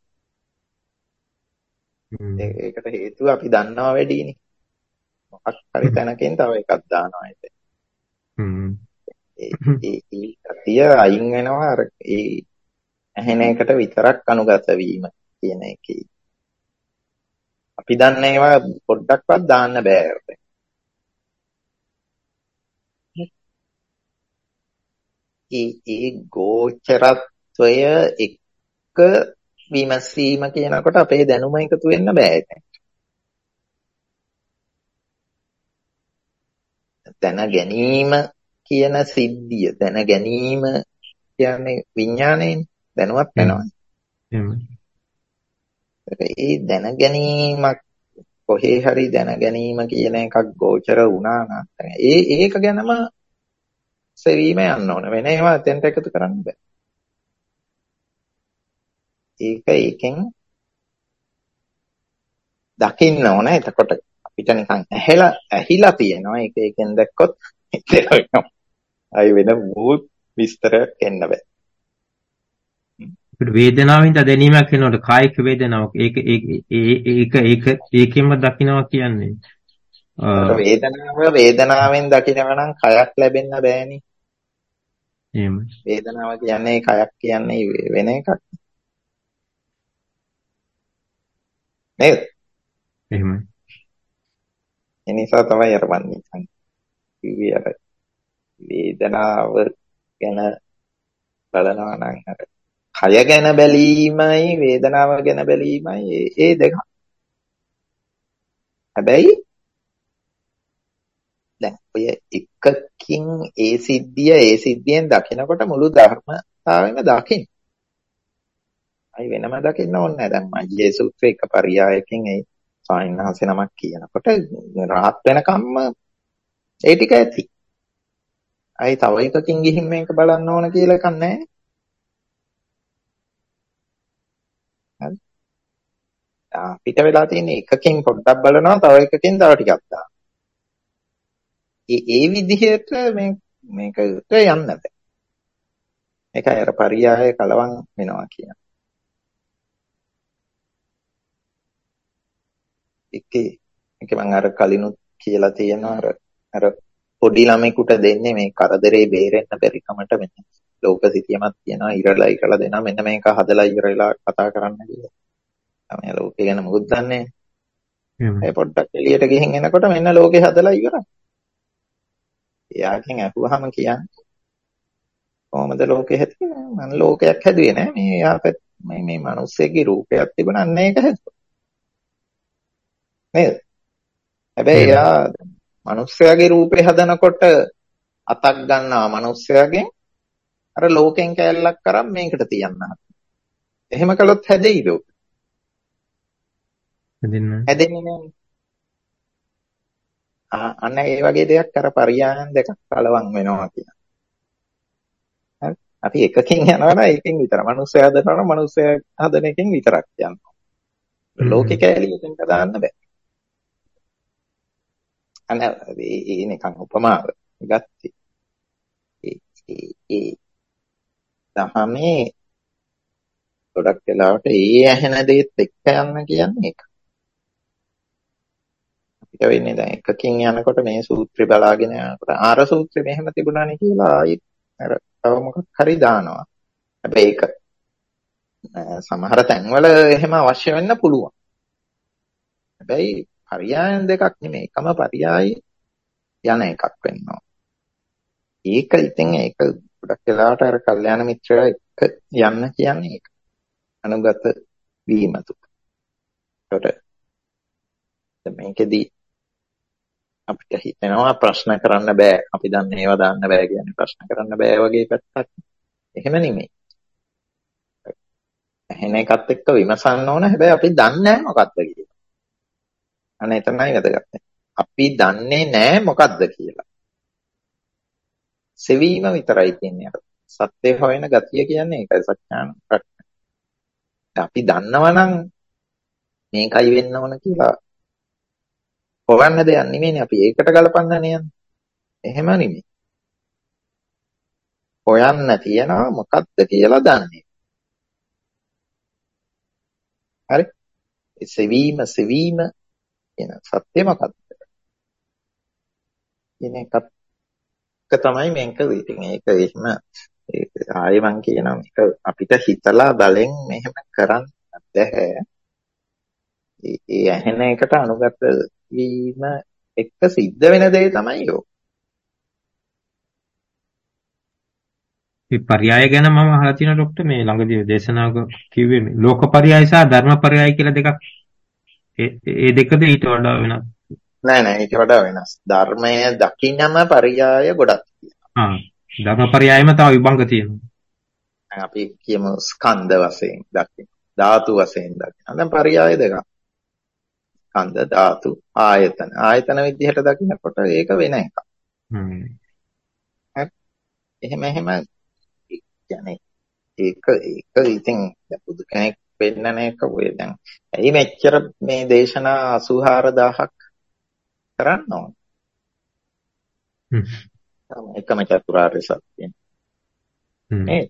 ඒකට හේතුව අපි දන්නවා වැඩිනේ. මොකක් හරි තැනකින් තව එකක් දානවා ඒක. හ්ම්. ඒ ඒ කතිය අයින් වෙනවා අර ඒ ඇහෙන එකට විතරක් අනුගත වීම කියන එකේ. අපි දන්න ඒවා පොඩ්ඩක්වත් දාන්න බෑ. ඒ ඒ ගෝචරත්වය එක විමසීම කියනකොට අපේ දැනුම එකතු වෙන්න බෑ. දැන ගැනීම කියන සිද්ධිය දැන ගැනීම කියන්නේ විඥාණයෙන් දැනුවත් වෙනවා. ඒ දැන ගැනීමක් කොහේ හරි දැන ගැනීම කියන එකක් ගෝචර වුණා නම් ඒ ඒක ගැනම සෙවීම යන්න ඕන. වෙන ඒවා අතෙන්ට එකතු කරන්න බෑ. ඒක ඒකෙන් දකින්න ඕන. එතකොට අපිට නිකන් ඇහැලා ඇහිලා තියෙනවා. ඒක ඒකෙන් දැක්කොත් ඉතින් වෙනවා. අය වෙන මොහොත් විස්තරයක් එන්න බෑ. අපිට වේදනාවෙන් දැනීමක් වෙනකොට කායික වේදනාවක් ඒක ඒක ඒක ඒක ඒකෙන්ම දකින්නවා කියන්නේ වේදනාව වේදනාවෙන් දකිනවා නම් කයක් ලැබෙන්න බෑනේ. එහෙමයි. වේදනාව කියන්නේ කයක් කියන්නේ වෙන එකක්. නේද? එහෙමයි. ඒ නිසා තමයි අර මන් නිකන් කිව්වේ අර වේදනාව ගැන බලනවා නම් අර කය ගැන බැලීමයි වේදනාව ගැන බැලීමයි ඒ දෙක. හැබැයි දැන් ඔය එකකින් ඒ සිද්ධිය ඒ සිද්ධියෙන් දකිනකොට මුළු ධර්මතාවෙම දකින්න. අයි වෙනම දකින්න ඕනේ නැහැ. දැන් මජ්ජේ සූත්‍රයේ එක පරියායකින් ඒ ස්වාමීන් වහන්සේ නමක් කියනකොට රහත් වෙනකම්ම ඒ ටික ඇති. අයි තව එකකින් ගිහින් මේක බලන්න ඕන කියලා එකක් නැහැ. අපිට වෙලා තියෙන එකකින් පොඩ්ඩක් බලනවා තව එකකින් තව ටිකක් දානවා. ඒ ඒ විදිහට මේ මේකට යන්න බෑ. ඒකයි අර පරියාය කලවම් වෙනවා කියන්නේ. ඒකේ ඒකේ මම අර කලිනුත් කියලා තියෙනවා අර අර පොඩි ළමයෙකුට දෙන්නේ මේ කරදරේ බේරෙන්න බැරි කමට මෙන්න ලෝක සිතියමක් තියෙනවා ඉරලා ඉරලා දෙනවා මෙන්න මේක හදලා ඉවරලා කතා කරන්න කියලා. තමයි ලෝකේ ගැන මොකුත් දන්නේ නැහැ. ඒ පොඩ්ඩක් එළියට ගිහින් එනකොට මෙන්න ලෝකේ හදලා ඉවරයි. එයාගෙන් අහුවාම කියන්නේ කොහොමද ලෝකේ හැදෙන්නේ? මම ලෝකයක් හැදුවේ නෑ. මේ යාපත් මේ මේ මිනිස්සෙගේ රූපයක් තිබුණා අන්න ඒක හැදුවා. නේද? හැබැයි එයා මිනිස්සයාගේ රූපේ හදනකොට අතක් ගන්නවා මිනිස්සයාගෙන් අර ලෝකෙන් කැලලක් කරන් මේකට තියන්න. එහෙම කළොත් හැදෙයි ලෝක. හැදෙන්නේ හැදෙන්නේ නෑ. ආ අන්න ඒ වගේ දෙයක් අර පරියායන් දෙකක් කලවම් වෙනවා කියන. හරි. අපි එකකින් යනවා නම් ඒකෙන් විතර. මිනිස්සයා හදනවා නම් මිනිස්සයා හදන එකෙන් විතරක් යනවා. ලෝකේ කැලියකින් දාන්න බෑ. අන්න ඒ නිකන් උපමාව ගත්තේ. ඒ ඒ තමේ ගොඩක් වෙලාවට ඒ ඇහෙන දේත් එක්ක යන්න කියන්නේ ඒක. අපිට වෙන්නේ දැන් එකකින් යනකොට මේ සූත්‍රය බලාගෙන යනකොට ආර සූත්‍රය මෙහෙම තිබුණානේ කියලා ආයි අර තව මොකක් හරි දානවා. හැබැයි ඒක සමහර තැන්වල එහෙම අවශ්‍ය වෙන්න පුළුවන්. හැබැයි පරියායන් දෙකක් නෙමෙයි එකම පරියායයි යන එකක් වෙනවා. ඒක ඉතින් ඒක ගොඩක් වෙලාවට අර කල්යාණ මිත්‍රයා එක්ක යන්න කියන්නේ ඒක. අනුගත වීම තුල. ඒකට මේකෙදී අපිට හිතෙනවා ප්‍රශ්න කරන්න බෑ. අපි දන්නේ ඒවා දාන්න බෑ කියන්නේ ප්‍රශ්න කරන්න බෑ වගේ පැත්තක්. එහෙම නෙමෙයි. එහෙන එකත් එක්ක විමසන්න ඕන. හැබැයි අපි දන්නේ නැහැ මොකද්ද කියලා. අනේ එතනයි වැදගත්. අපි දන්නේ නැහැ මොකද්ද කියලා. සෙවීම විතරයි කියන්නේ. සත්‍ය හොයන ගතිය කියන්නේ ඒකයි සත්‍යාන ප්‍රඥා. අපි දන්නවනම් මේකයි වෙන්න ඕන කියලා හොයන්න දෙයක් නෙමෙයිනේ අපි ඒකට ගලපන්න යන්නේ. එහෙම නෙමෙයි. හොයන්න තියනවා මොකද්ද කියලා දන්නේ. හරි? සෙවීම සෙවීම කියන සත්‍ය මොකක්ද? කියන එකක් තමයි මේක ඉතින් ඒක එහෙම ඒක ආයෙ මං කියනවා මේක අපිට හිතලා බලෙන් මෙහෙම කරන්න බැහැ. ඒ ඇහෙන එකට අනුගත වීම එක්ක සිද්ධ වෙන දේ තමයි යෝ. මේ පරයය ගැන මම අහලා තියෙන ડોක්ටර් මේ ළඟදී දේශනාවක කිව්වේ මේ ලෝකපරයය සහ ධර්මපරයය කියලා දෙකක්. ඒ ඒ දෙකද ඊට වඩා වෙනස්? නෑ නෑ ඊට වඩා වෙනස්. ධර්මය දකින්නම පරයය ගොඩක් තියෙනවා. ආ ධර්මපරයයම තව විභංග තියෙනවා. අපි කියමු ස්කන්ධ වශයෙන් දකින්න. ධාතු වශයෙන් දකින්න. දැන් පරයය දෙකක්. ස්කන්ධ ධාතු ආයතන. ආයතන විදිහට දකින්නකොට ඒක වෙන එකක්. හ්ම්. එහෙම එහෙම කියන්නේ ඒක ඒක ඉතින් බුදු කෙනෙක් වෙන්න නේක ඔය දැන් ඇයි මෙච්චර මේ දේශනා අසූහාර දාහක් කරන්න ඕන? හ්ම්. එකම චතුරාර්ය සත්‍යය. හ්ම්. ඒ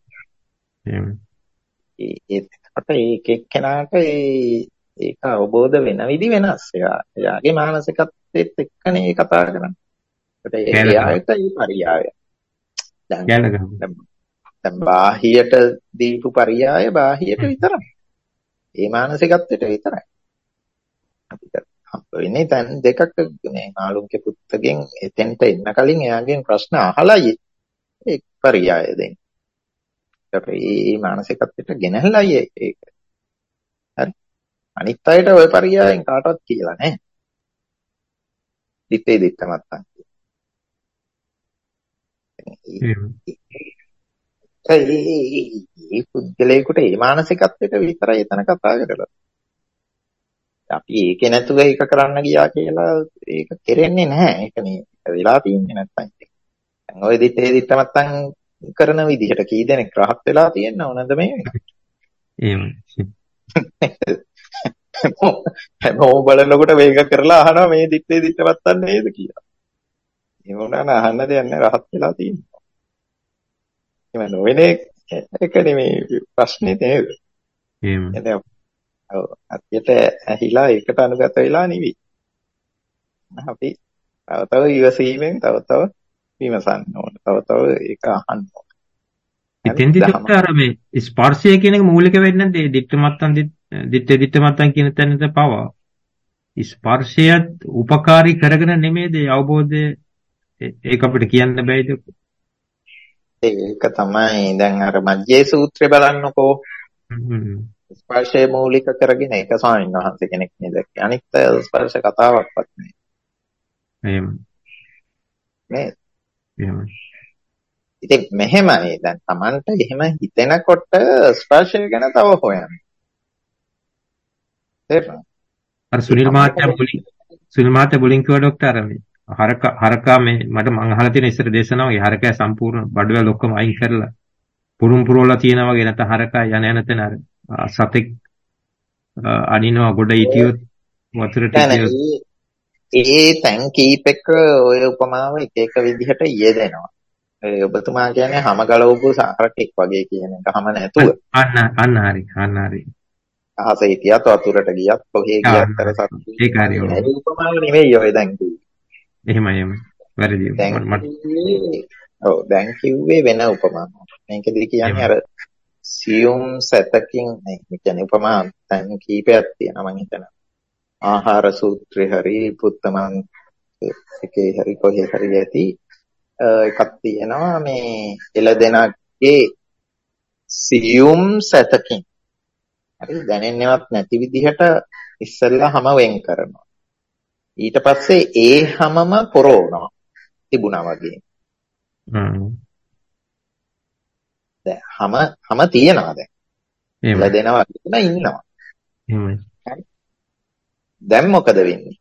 ඒකට ඒක එක්කෙනාට ඒ ඒක අවබෝධ වෙන විදි වෙනස්. එයා එයාගේ මානසිකත්වයට එක්කනේ කතා කරන්නේ. ඒකට එයාට ඒ පරියාය. දැන් දැන් බාහියට දීපු පරියාය බාහියට විතරයි. ඒ මානසිකත්වයට විතරයි. අපිට හම්බ වෙන්නේ දැන් දෙකක් මේ මාළුන්ගේ පුත්තගෙන් එතෙන්ට එන්න කලින් එයාගෙන් ප්‍රශ්න අහලායි ඒ පරියාය දෙන්නේ. ඒ මානසිකත්වයට ගෙනහැලයි ඒක. හරි. අනිත් අයට ওই පරියායෙන් කාටවත් කියලා නැහැ. දිත්තේ දිත්තමත් ඒ පුද්ගලයාට ඒ මානසිකත්වයට විතරයි එතන කතා කරලා. අපි ඒක නැතුව ඒක කරන්න ගියා කියලා ඒක කෙරෙන්නේ නැහැ. ඒක මේ වෙලා තියෙන්නේ නැත්තම්. දැන් ওই දිත්තේ දිත්තමත් කරන විදිහට කී දෙනෙක් රහත් වෙලා තියෙනව නේද මේ වෙනකොට? එහෙම. හැමෝම බලනකොට මේක කරලා අහනවා මේ දිත්තේ දිත්තවත්තන් නේද කියලා. ඒ වුණා නම් අහන්න දෙයක් නැහැ රහත් වෙලා තියෙනවා. එහෙම නොවන එක නෙමෙයි ප්‍රශ්නේ නේද? එහෙම. එතන ඔව් අත්‍යයට ඇහිලා ඒකට අනුගත වෙලා නෙවෙයි. අපි තව තව ඉවසීමෙන් තව තව විමසන්න ඕන. තව තව ඒක අහන්න ඕන. ඉතින්දි අර මේ ස්පර්ශය කියන එක මූලික වෙන්නේ නැද්ද? දිට්ඨ මත්තන් දිට්ඨ දිට්ඨ මත්තන් කියන තැනට පවා. ස්පර්ශයත් උපකාරී කරගෙන නෙමෙයිද අවබෝධය ඒක අපිට කියන්න බෑද? ඒක තමයි දැන් අර මජ්ජේ සූත්‍රය බලන්නකෝ. ස්පර්ශය මූලික කරගෙන ඒක ස්වාමීන් වහන්සේ කෙනෙක් නේද? අනිත් ස්පර්ශ කතාවක්වත් නෙමෙයි. එහෙම. නේ? එහෙම. ඉතින් මෙහෙමයි දැන් Tamanට එහෙම හිතෙනකොට ස්පර්ශය ගැන තව හොයන්න. තේරුණා? අර සුනිල් මහත්තයා මුලින් සුනිල් මහත්තයා මුලින් කිව්වා ડોක්ටර් මේ හරක හරකා මේ මට මං අහලා තියෙන ඉස්සර දේශනාවගේ හරකයා සම්පූර්ණ බඩවැල් ඔක්කොම අයින් කරලා පුරුම් පුරවලා තියෙනවා වගේ නැත්නම් හරකා යන යන තැන අර සතෙක් අනිනවා ගොඩ හිටියොත් වතුරට හිටියොත් ඒ තැන් කීපක ඔය උපමාව එක එක විදිහට යෙදෙනවා. ඒ ඔබතුමා කියන්නේ හැම ගලවපු සාරකෙක් වගේ කියන එක හැම නැතුව. අන්න අන්න හරි අන්න හරි. අහස හිටියත් වතුරට ගියත් කොහේ ගියත් අර සත්‍ය. ඒක හරි. ඒ උපමාව නෙවෙයි ඔය දැන් කිව්වේ. එහෙමයි එහෙමයි. වැරදි. ඔව් දැන් කිව්වේ වෙන උපමාවක්. මේකදී කියන්නේ අර සියුම් සතකින් මේ කියන්නේ උපමා දැන් කීපයක් තියෙනවා මම හිතනවා. ආහාර සූත්‍රේ හරි පුත්තමන් එකේ හරි කොහේ හරි ඇති එකක් තියෙනවා මේ එළදෙනගේ සියුම් සතකින් හරි දැනෙන්නවත් නැති විදිහට ඉස්සෙල්ලා හැම වෙන් කරනවා ඊට පස්සේ ඒ හැමම පොරවනවා තිබුණා වගේ හ්ම් දැන් හැම හැම තියනවා දැන් එළදෙනවා කියන ඉන්නවා එහෙමයි දැන් මොකද වෙන්නේ?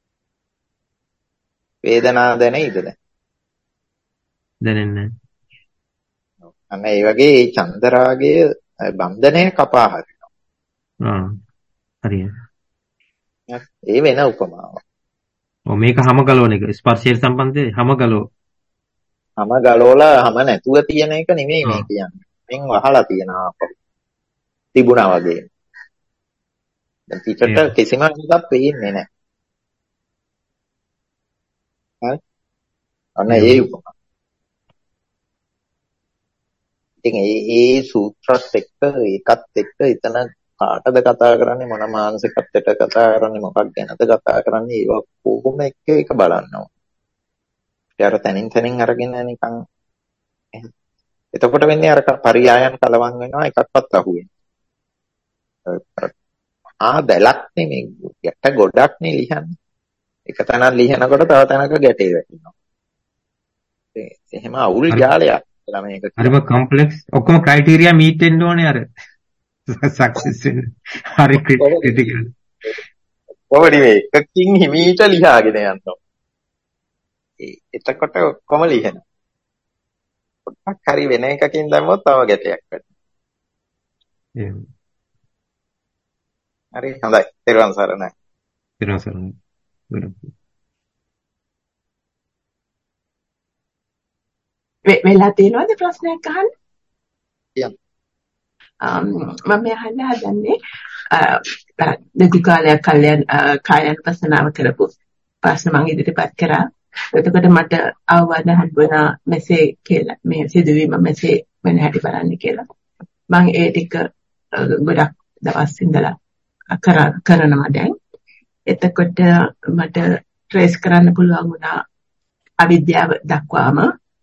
වේදනාව දැනෙයිද දැන්? දැනෙන්නේ නැහැ. අන්න ඒ වගේ මේ චන්දරාගයේ බන්ධනය කපා හරිනවා. ආ හරියට. ඒ වෙන උපමාවක්. ඔව් මේක හැම ගලවන එක ස්පර්ශයට සම්බන්ධයි හැම ගලව. හැම ගලවලා හැම නැතුව තියෙන එක නෙමෙයි මේ කියන්නේ. මෙන් වහලා තියනවා තිබුණා වගේ. දැන් පිටට කිසිම එකක් පේන්නේ නැහැ. හරි? අන්න ඒ උපමා. ඉතින් ඒ ඒ සූත්‍රත් එක්ක ඒකත් එක්ක එතන කාටද කතා කරන්නේ මොන මානසිකත්වයට කතා කරන්නේ මොකක් ගැනද කතා කරන්නේ ඒවා කොහොම එක්ක ඒක බලනවා. ඒ අර තනින් තනින් අරගෙන නිකන් එතකොට වෙන්නේ අර පරියායන් කලවම් වෙනවා එකක්වත් අහුවෙන්නේ. ආ දැලක් නෙමෙයි ගැට ගොඩක් නේ ලියන්නේ. එක තැනක් ලියනකොට තව තැනක ගැටේ වැටෙනවා. ඒ එහෙම අවුල් ජාලයක් කියලා මේක. හරිම කම්ප්ලෙක්ස් ඔක්කොම ක්‍රයිටීරියා මීට් වෙන්න ඕනේ අර සක්සස් වෙන්න. හරි ක්‍රිටිකල්. කොහොමද මේ එකකින් හිමීට ලියාගෙන යනවා. ඒ එතකොට ඔක්කොම ලියනවා. පොඩ්ඩක් හරි වෙන එකකින් දැම්මොත් තව ගැටයක් වැටෙනවා. එහෙම. හරි හොඳයි. ඊළඟ සරණයි. ඊළඟ සරණයි. වෙලා තියෙනවද ප්‍රශ්නයක් අහන්න? කියන්න. මම අහන්න හදන්නේ දෙති කාලයක් කල්යන් කායන පස්සනාව කරපු ප්‍රශ්න මම ඉදිරිපත් කරා. එතකොට මට අවවාද හම්බුණා මෙසේ කියලා මේ සිදුවීම මෙසේ වෙන හැටි බලන්න කියලා. මම ඒ ටික ගොඩක් දවස් ඉඳලා කරනවා දැන්. එතකොට මට ට්‍රේස් කරන්න පුළුවන් වුණා අවිද්‍යාව දක්වාම.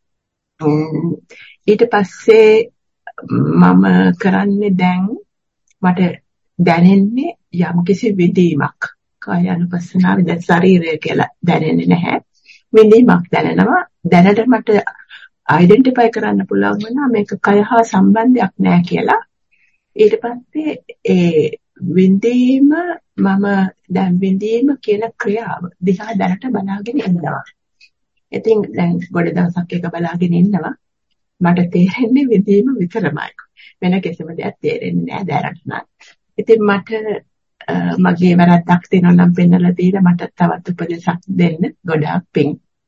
ඊට පස්සේ මම කරන්නේ දැන් මට දැනෙන්නේ යම්කිසි විදීමක්. කායानुපස්සනාවේ දැන් ශරීරය කියලා දැනෙන්නේ නැහැ. විදීමක් දැනෙනවා. දැනට මට අයිඩෙන්ටිෆයි කරන්න පුළුවන් වුණා මේක කය හා සම්බන්ධයක් නැහැ කියලා. ඊට පස්සේ ඒ විඳීම මම දැන් විඳීම කියන ක්‍රියාව දිහා දැනට බලාගෙන ඉන්නවා. ඉතින් දැන් ගොඩ දවසක් එක බලාගෙන ඉන්නවා. මට තේරෙන්නේ විඳීම විතරමයි. වෙන කිසිම දෙයක් තේරෙන්නේ නැහැ දැනට නම්. ඉතින් මට මගේ වැරද්දක් තියෙනවා නම් පෙන්නලා දීලා මට තවත් උපදෙසක් දෙන්න. ගොඩාක් පිං.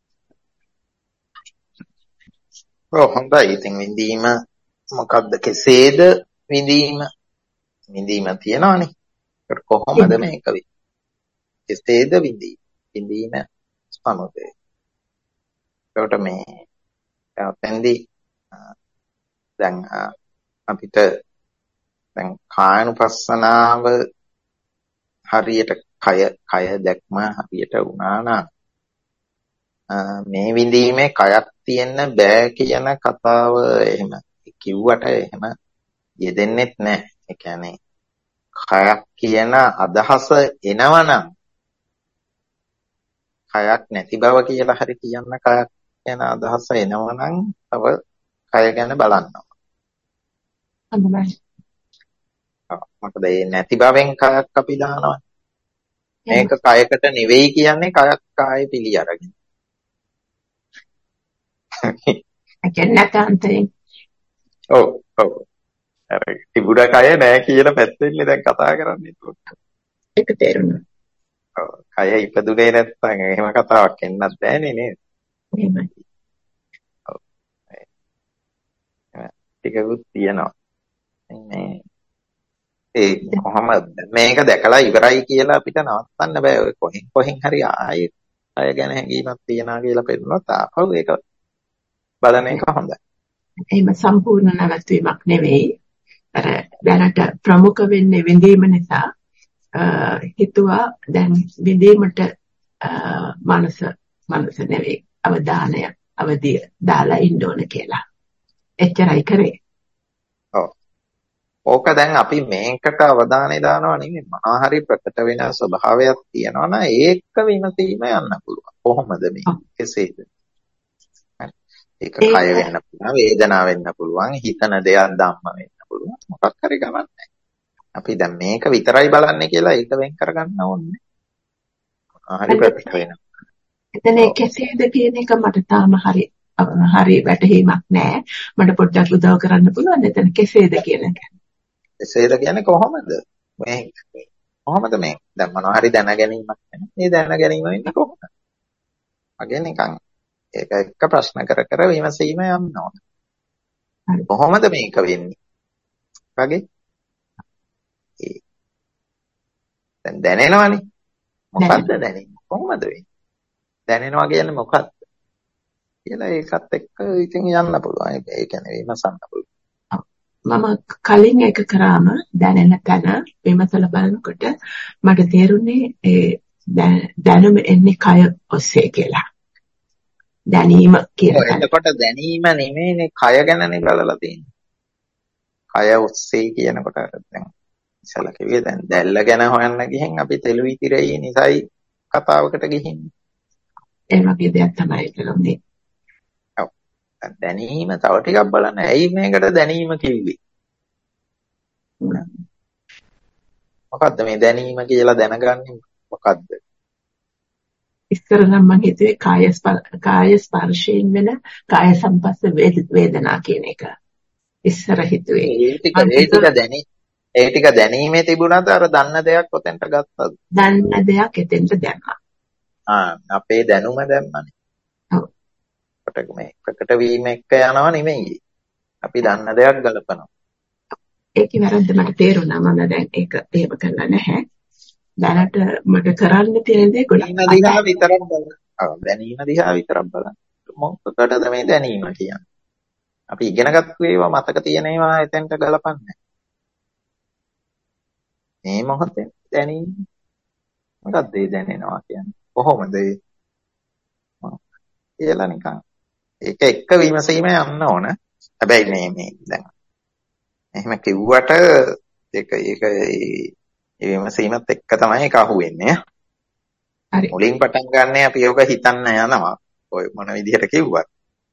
ඔව් හොඳයි. ඉතින් විඳීම මොකද්ද? කෙසේද විඳීම? විඳීම තියනවනේ. ඒක කොහොමද මේක වෙන්නේ? කෙසේද විඳීම? විඳීම සමුදය. ඒකට මේ තැන්දී දැන් අපිට දැන් කායනුපස්සනාව හරියට කය කය දැක්ම හරියට වුණා නම් මේ විඳීමේ කයක් තියෙන්න බෑ කියන කතාව එහෙම කිව්වට එහෙම යෙදෙන්නෙත් නැහැ. ඒ කියන්නේ කයක් කියන අදහස එනවනම් කයක් නැති බව කියලා හරි කියන්න කයක් කියන අදහස එනවනම් තව කය ගැන බලන්න. අඳුනයි. මොකද ඒ නැති බවෙන් කයක් අපි දානවා. මේක කයකට නෙවෙයි කියන්නේ කයක් කාය පිළි අරගෙන. ඒ කියන්නේ නැතන්තේ. ඔව් ඔව්. අර තිබුණ කය නෑ කියලා පැත්තෙන්නේ දැන් කතා කරන්නේ. ඒක තේරුණා. ඔව් කය ඉපදුනේ නැත්නම් එහෙම කතාවක් එන්නත් බෑනේ නේද? එහෙමයි. ඔව්. ටිකකුත් තියෙනවා. මේ ඒ කොහොමද මේක දැකලා ඉවරයි කියලා අපිට නවත්තන්න බෑ. ඔය කොහෙන් කොහෙන් හරි ආයෙත් අය ගැන හැඟීමක් තියනවා කියලා පෙන්නනොත් ආපහු ඒක බලන එක හොඳයි. එහෙම සම්පූර්ණ නැවැත්වීමක් නෙවෙයි. අර දැනට ප්‍රමුඛ වෙන්නේ විඳීම නිසා හිතුවා දැන් විඳීමට මනස මනස නෙවෙයි අවධානය අවදිය දාලා ඉන්න ඕන කියලා. එච්චරයි කරේ. ඔව්. ඕක දැන් අපි මේකට අවධානය දානවා නෙමෙයි මොනවා හරි ප්‍රකට වෙන ස්වභාවයක් තියෙනවා නම් ඒක විමසීම යන්න පුළුවන්. කොහොමද මේ? කෙසේද? ඒක කය වෙන්න පුළුවන්, වේදනාව වෙන්න පුළුවන්, හිතන දෙයක් ධම්ම වෙන්න පුළුවන්. මොකක් හරි ගමන් නැහැ. අපි දැන් මේක විතරයි බලන්නේ කියලා ඒක වෙන් කරගන්න ඕනේ. හරි ප්‍රකට වෙනවා. එතන කෙසේද කියන එක මට තාම හරි හරි වැටහීමක් නැහැ. මට පොඩ්ඩක් උදව් කරන්න පුළුවන් එතන කෙසේද කියන එක. කෙසේද කියන්නේ කොහොමද? මේ කොහොමද මේ දැන් මොනවා හරි දැන ගැනීමක් වෙනවා. මේ දැන ගැනීම වෙන්නේ කොහොමද? අගේ නිකන් ඒක එක ප්‍රශ්න කර කර විමසීම යන්න ඕන. කොහොමද මේක වෙන්නේ? වගේ දැන් දැනෙනවනේ. මොකද්ද දැනෙන්නේ? කොහොමද වෙන්නේ? දැනෙනවා කියන්නේ මොකක්ද? කියලා ඒකත් එක්ක ඉතින් යන්න පුළුවන්. ඒ කියන්නේ විමසන්න පුළුවන්. මම කලින් එක කරාම දැනෙන තැන විමසලා බලනකොට මට තේරුනේ ඒ දැනුම එන්නේ කය ඔස්සේ කියලා. දැනීම කියලා. එතකොට දැනීම නෙමෙයිනේ කය ගැනනේ බලලා තියෙන්නේ. කය ඔස්සේ කියනකොට දැන් ඉස්සලා කිව්වේ දැන් දැල්ල ගැන හොයන්න ගිහින් අපි තෙලු ඉතිරෙයි නිසයි කතාවකට ගිහින්නේ. ඒ වගේ දෙයක් තමයි කරන්නේ. ඔව්. දැනීම තව ටිකක් බලන්න. ඇයි මේකට දැනීම කිව්වේ? මොකද්ද මේ දැනීම කියලා දැනගන්නේ මොකද්ද? ඉස්සර නම් මම හිතුවේ කාය කාය ස්පර්ශයෙන් වෙන කාය සම්පස්ස වේදනා කියන එක. ඉස්සර හිතුවේ. ඒ ටික ඒ ටික දැනි ඒ ටික දැනීමේ තිබුණාද අර දන්න දෙයක් ඔතෙන්ට ගත්තද? දන්න දෙයක් එතෙන්ට දැම්මා. ආ අපේ දැනුම දැම්මනේ. ඔව්. කොට මේ ප්‍රකට වීම එක්ක යනවා නෙමෙයි. අපි දන්න දෙයක් ගලපනවා. ඒකේ වැරද්ද මට තේරුණා. මම දැන් ඒක එහෙම කරලා නැහැ. දැනට මට කරන්න තියෙන දේ ගොඩක් දිහා විතරක් බලන්න. ඔව් දැනීම දිහා විතරක් බලන්න. මොකකටද මේ දැනීම කියන්නේ? අපි ඉගෙනගත්තු ඒවා මතක තියෙන ඒවා එතෙන්ට ගලපන්නේ. මේ මොහොතේ දැනීම මොකක්ද ඒ දැනෙනවා කියන්නේ? කොහොමද ඒ? කියලා නිකන් ඒක එක්ක විමසීම යන්න ඕන. හැබැයි මේ මේ දැන් එහෙම කිව්වට ඒක ඒක ඒ විමසීමත් එක්ක තමයි ඒක අහුවෙන්නේ. හරි. මුලින් පටන් ගන්න අපි යෝග හිතන්න යනවා. ඔය මොන විදිහට කිව්වත්.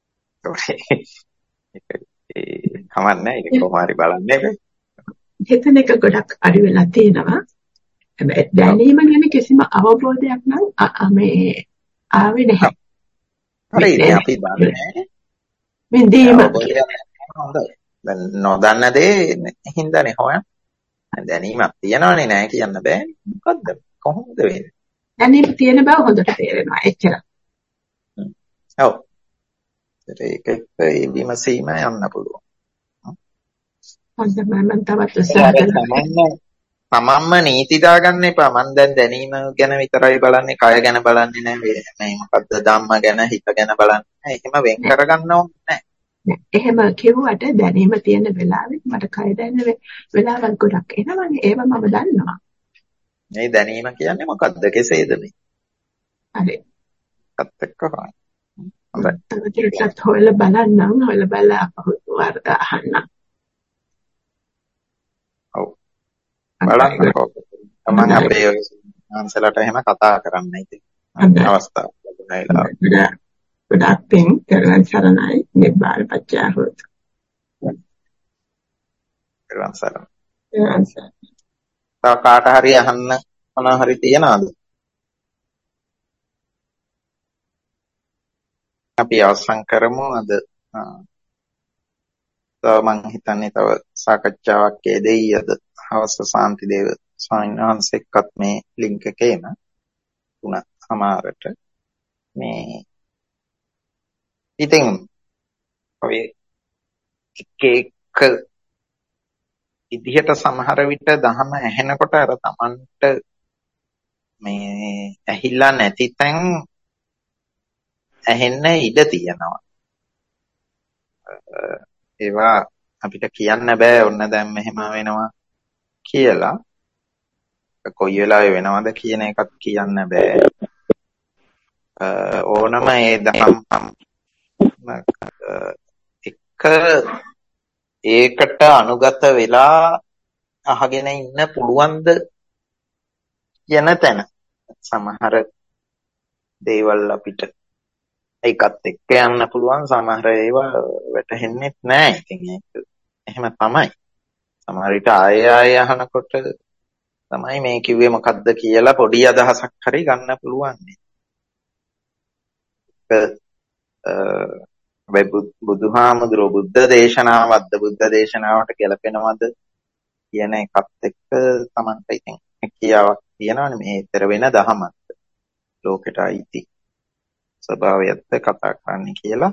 ඒක ඒ කමන්නේ ඒක කොහොම හරි බලන්නේ බෑ. හිතන එක ගොඩක් අඩු වෙලා තියෙනවා. හැබැයි දැනීම ගැන කිසිම අවබෝධයක් නම් මේ ආවේ නැහැ. හරි අපි බලන්නේ. විඳීම හොඳයි. දැන් නොදන්න දේ හින්දානේ හොයන්නේ. දැනීමක් තියනවනේ නෑ කියන්න බෑනේ. මොකද්ද? කොහොමද වෙන්නේ? දැනීම තියෙන බව හොඳට තේරෙනවා. එච්චර. ඔව්. ඒක ඒ විමසීම යන්න පුළුවන්. හොඳයි මම තවත් උත්සාහ කරනවා. තමන්ම නීති දාගන්න එපා. මම දැන් දැනීම ගැන විතරයි බලන්නේ, කය ගැන බලන්නේ නැහැ. මේ මොකද්ද ධම්ම ගැන, හිත ගැන බලන්නේ. එහෙම වෙන් කරගන්න ඕනේ නැහැ. එහෙම කිව්වට දැනීම තියෙන වෙලාවෙත් මට කය දැනෙන වෙලාවක් ගොඩක් එනවනේ. ඒව මම දන්නවා. මේ දැනීම කියන්නේ මොකද්ද? කෙසේද මේ? හරි. අත් එක්ක හොයන්න. හොඳයි. තවදුරටත් හොයලා බලන්නම්. හොයලා බලලා අපහු වර්ග අහන්නම්. ඔව්. බලන්නකෝ. මම අපේ ආන්සලට එහෙම කතා කරන්න ඉතින්. අවස්ථාවක් ලැබුණා. ගොඩාක් පින් කරන සරණයි නිබ්බාන පච්චා හොත්. කරන සරණ. තව කාට හරි අහන්න මොනවා හරි තියනවද? අපි අවසන් කරමු අද. තව මම හිතන්නේ තව සාකච්ඡාවක් එදෙයි අද හවස සාන්තිදේව ස්වාමීන් වහන්සේක්වත් මේ ලින්ක් එකේම තුන සමාරට මේ ඉතින් ඔය එක එක ඉදිහට සමහර විට දහම ඇහෙනකොට අර Tamanට මේ ඇහිලා නැති තැන් ඇහෙන්න ඉඩ තියෙනවා. ඒවා අපිට කියන්න බෑ ඔන්න දැන් මෙහෙම වෙනවා කියලා. කොයි වෙලාවෙ වෙනවද කියන එකත් කියන්න බෑ. ඕනම ඒ දහම් එක ඒකට අනුගත වෙලා අහගෙන ඉන්න පුළුවන්ද කියන තැන සමහර දේවල් අපිට ඒකත් එක්ක යන්න පුළුවන්, සමහර ඒවා වැටහෙන්නේ නැහැ. ඉතින් ඒක එහෙම තමයි. සමහර විට ආය ආය අහනකොට තමයි මේ කිව්වේ මොකද්ද කියලා පොඩි අදහසක් හරි ගන්න පුළුවන්. ඒක බුදුහාමුදුරුවෝ බුද්ධ දේශනාවක්ද බුද්ධ දේශනාවට ගැලපෙනවද කියන එකත් එක්ක Tamanට ඉතින් කියාවක් තියෙනවනේ. මේ ඊතර වෙන දහමක් ලෝකෙට අයිති ස්වභාවයත් කතා කරන්න කියලා.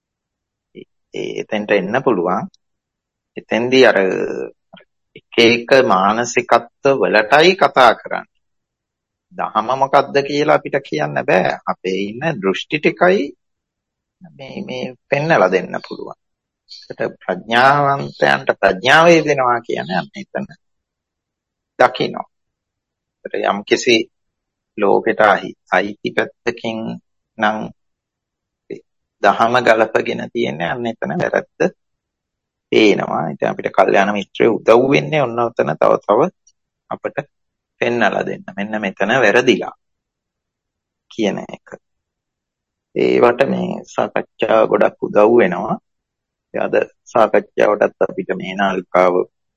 ඒ එතෙන්ට එන්න පුළුවන්. එතෙන්දී අර එක එක මානසිකත්ව වලටයි කතා කරන්නේ. දහම මොකද්ද කියලා අපිට කියන්න බෑ. අපේ ඉන්න දෘෂ්ටි ටිකයි මේ මේ පෙන්නලා දෙන්න පුළුවන්. ඒකට ප්‍රඥාවන්තයන්ට ප්‍රඥාව දෙනවා කියන්නේ අන්න එතන දකින්න. ඒකට යම් කිසි ලෝකෙට අයිති පැත්තකින් නම් දහම ගලපගෙන තියෙන්නේ අන්න එතන වැරද්ද පේනවා. ඉතින් අපිට කල්යාණ මිත්‍රය උදව් වෙන්නේ ඔන්න ඔතන තව තව අපිට පෙන්නලා දෙන්න. මෙන්න මෙතන වැරදිලා කියන එක. ඒවට මේ සාකච්ඡා ගොඩක් උදව් වෙනවා. අද සාකච්ඡාවටත් අපිට මේ නාලිකාව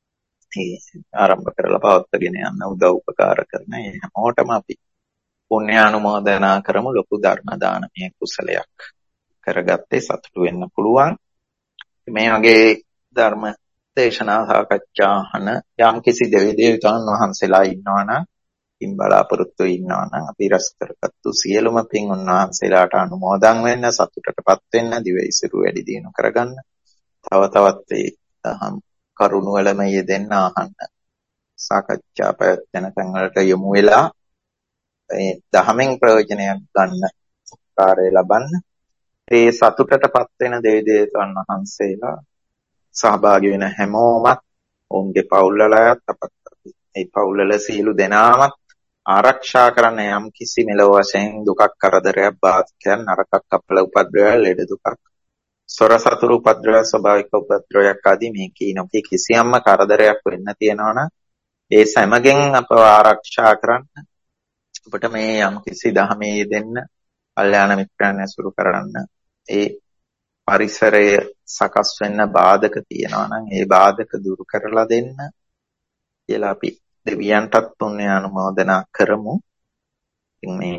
ආරම්භ කරලා පවත්වාගෙන යන්න උදව් උපකාර කරන හැමෝටම අපි පුණ්‍ය අනුමෝදනා කරමු. ලොකු ධර්ම දානමය කුසලයක් කරගත්තේ සතුටු වෙන්න පුළුවන්. මේ වගේ ධර්ම දේශනා සාකච්ඡා අහන යම් කිසි දෙවි දේවතාවුන් වහන්සේලා ඉන්නවා නම්, පින් බලාපොරොත්තු ඉන්නවා නම් අපි රැස් කරගත්තු සියලුම පින් උන්වහන්සේලාට අනුමෝදන් වෙන්න, සතුටටපත් වෙන්න, දිවයිසිරු වැඩි දියුණු කරගන්න. තව තවත් ඒ දහම් කරුණ වලම යෙදෙන්න අහන්න. සාකච්ඡා පැවැත්වෙන තැන් වලට යොමු වෙලා ඒ දහමෙන් ප්‍රයෝජනයක් ගන්න කාර්යය ලබන්න. ඒ සතුටටපත් වෙන දෙවි දේවතාවුන් වහන්සේලා සහභාගී වෙන හැමෝමත් ඔවුන්ගේ පවුල්වලත් අපත් ඒ පවුල්වල සියලු දෙනාමත් ආරක්ෂා කරන්න යම් කිසි මෙලොව වශයෙන් දුකක් කරදරයක් බාධකයන් නරකක් අපල උපද්‍රවයන් ලෙඩ දුකක් සොර සතුරු උපද්‍රවයන් ස්වභාවික උපද්‍රවයක් ආදී මේ කීනොකී කිසියම්ම කරදරයක් වෙන්න තියෙනවා නම් ඒ සෑමගෙන් අපව ආරක්ෂා කරන්න අපිට මේ යම් කිසි දහමේ දෙන්න කල්යාණ මිත්‍රයන් ඇසුරු කරන්න ඒ පරිසරය සකස් වෙන්න බාධක තියෙනවා නම් ඒ බාධක දුරු කරලා දෙන්න කියලා අපි දෙවියන්ටත් පුණ්‍ය අනුමෝදනා කරමු. ඉතින් මේ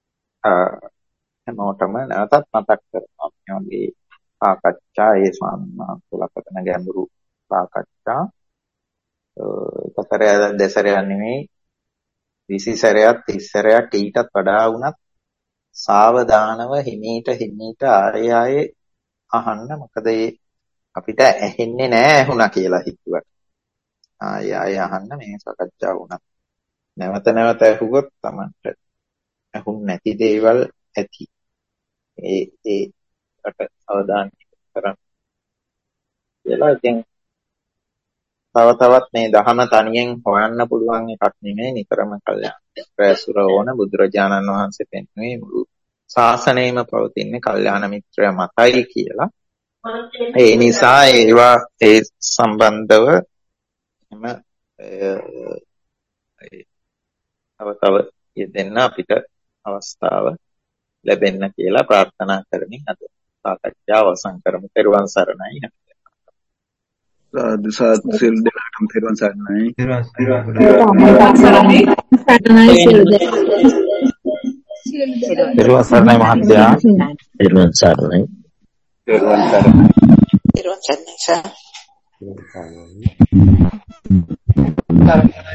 හැමෝටම නැවතත් මතක් කරනවා මේ වගේ සාකච්ඡා ඒ ස්වාමීන් වහන්සේලා කරන ගැඹුරු සාකච්ඡා එක සැරයක් දෙසරයක් නෙමෙයි විසි සැරයක් තිස් සැරයක් ඊටත් වඩා වුණත් සාවධානව හිමීට හිමීට ආයේ ආයේ අහන්න. මොකද ඒ අපිට ඇහෙන්නේ නැහැ ඇහුණා කියලා හිතුවට. ආයේ ආයේ අහන්න මේ සාකච්ඡාව වුණා. නැවත නැවත ඇහුවොත් Tamanට ඇහුන් නැති දේවල් ඇති. ඒ ඒකට අවධානය කරන්න කියලා. ඉතින් තව තවත් මේ දහම තනියෙන් හොයන්න පුළුවන් එකක් නෙමෙයි. නිතරම කල්යාණ මිත්‍රයසුර ඕන. බුදුරජාණන් වහන්සේ පෙන්වන්නේ මුළු ශාසනයම පවතින්නේ කල්යාණ මිත්‍රය මතයි කියලා. ඒ නිසා ඒවා ඒ සම්බන්ධව එම තව තව යෙදෙන්න අපිට අවස්ථාව ලැබෙන්න කියලා ප්‍රාර්ථනා කරමින් අද සාකච්ඡාව අවසන් කරමු. ත්වන් සරණයි. සාදු සාදු සියලු දෙනාටම ත්වන් සරණයි. ත්වන් සරණයි. ත්වන් සරණයි මහත්තයා. ත්වන් සරණයි. ත්වන් සරණයි. ත්වන් සරණයි සර්. සරණයි.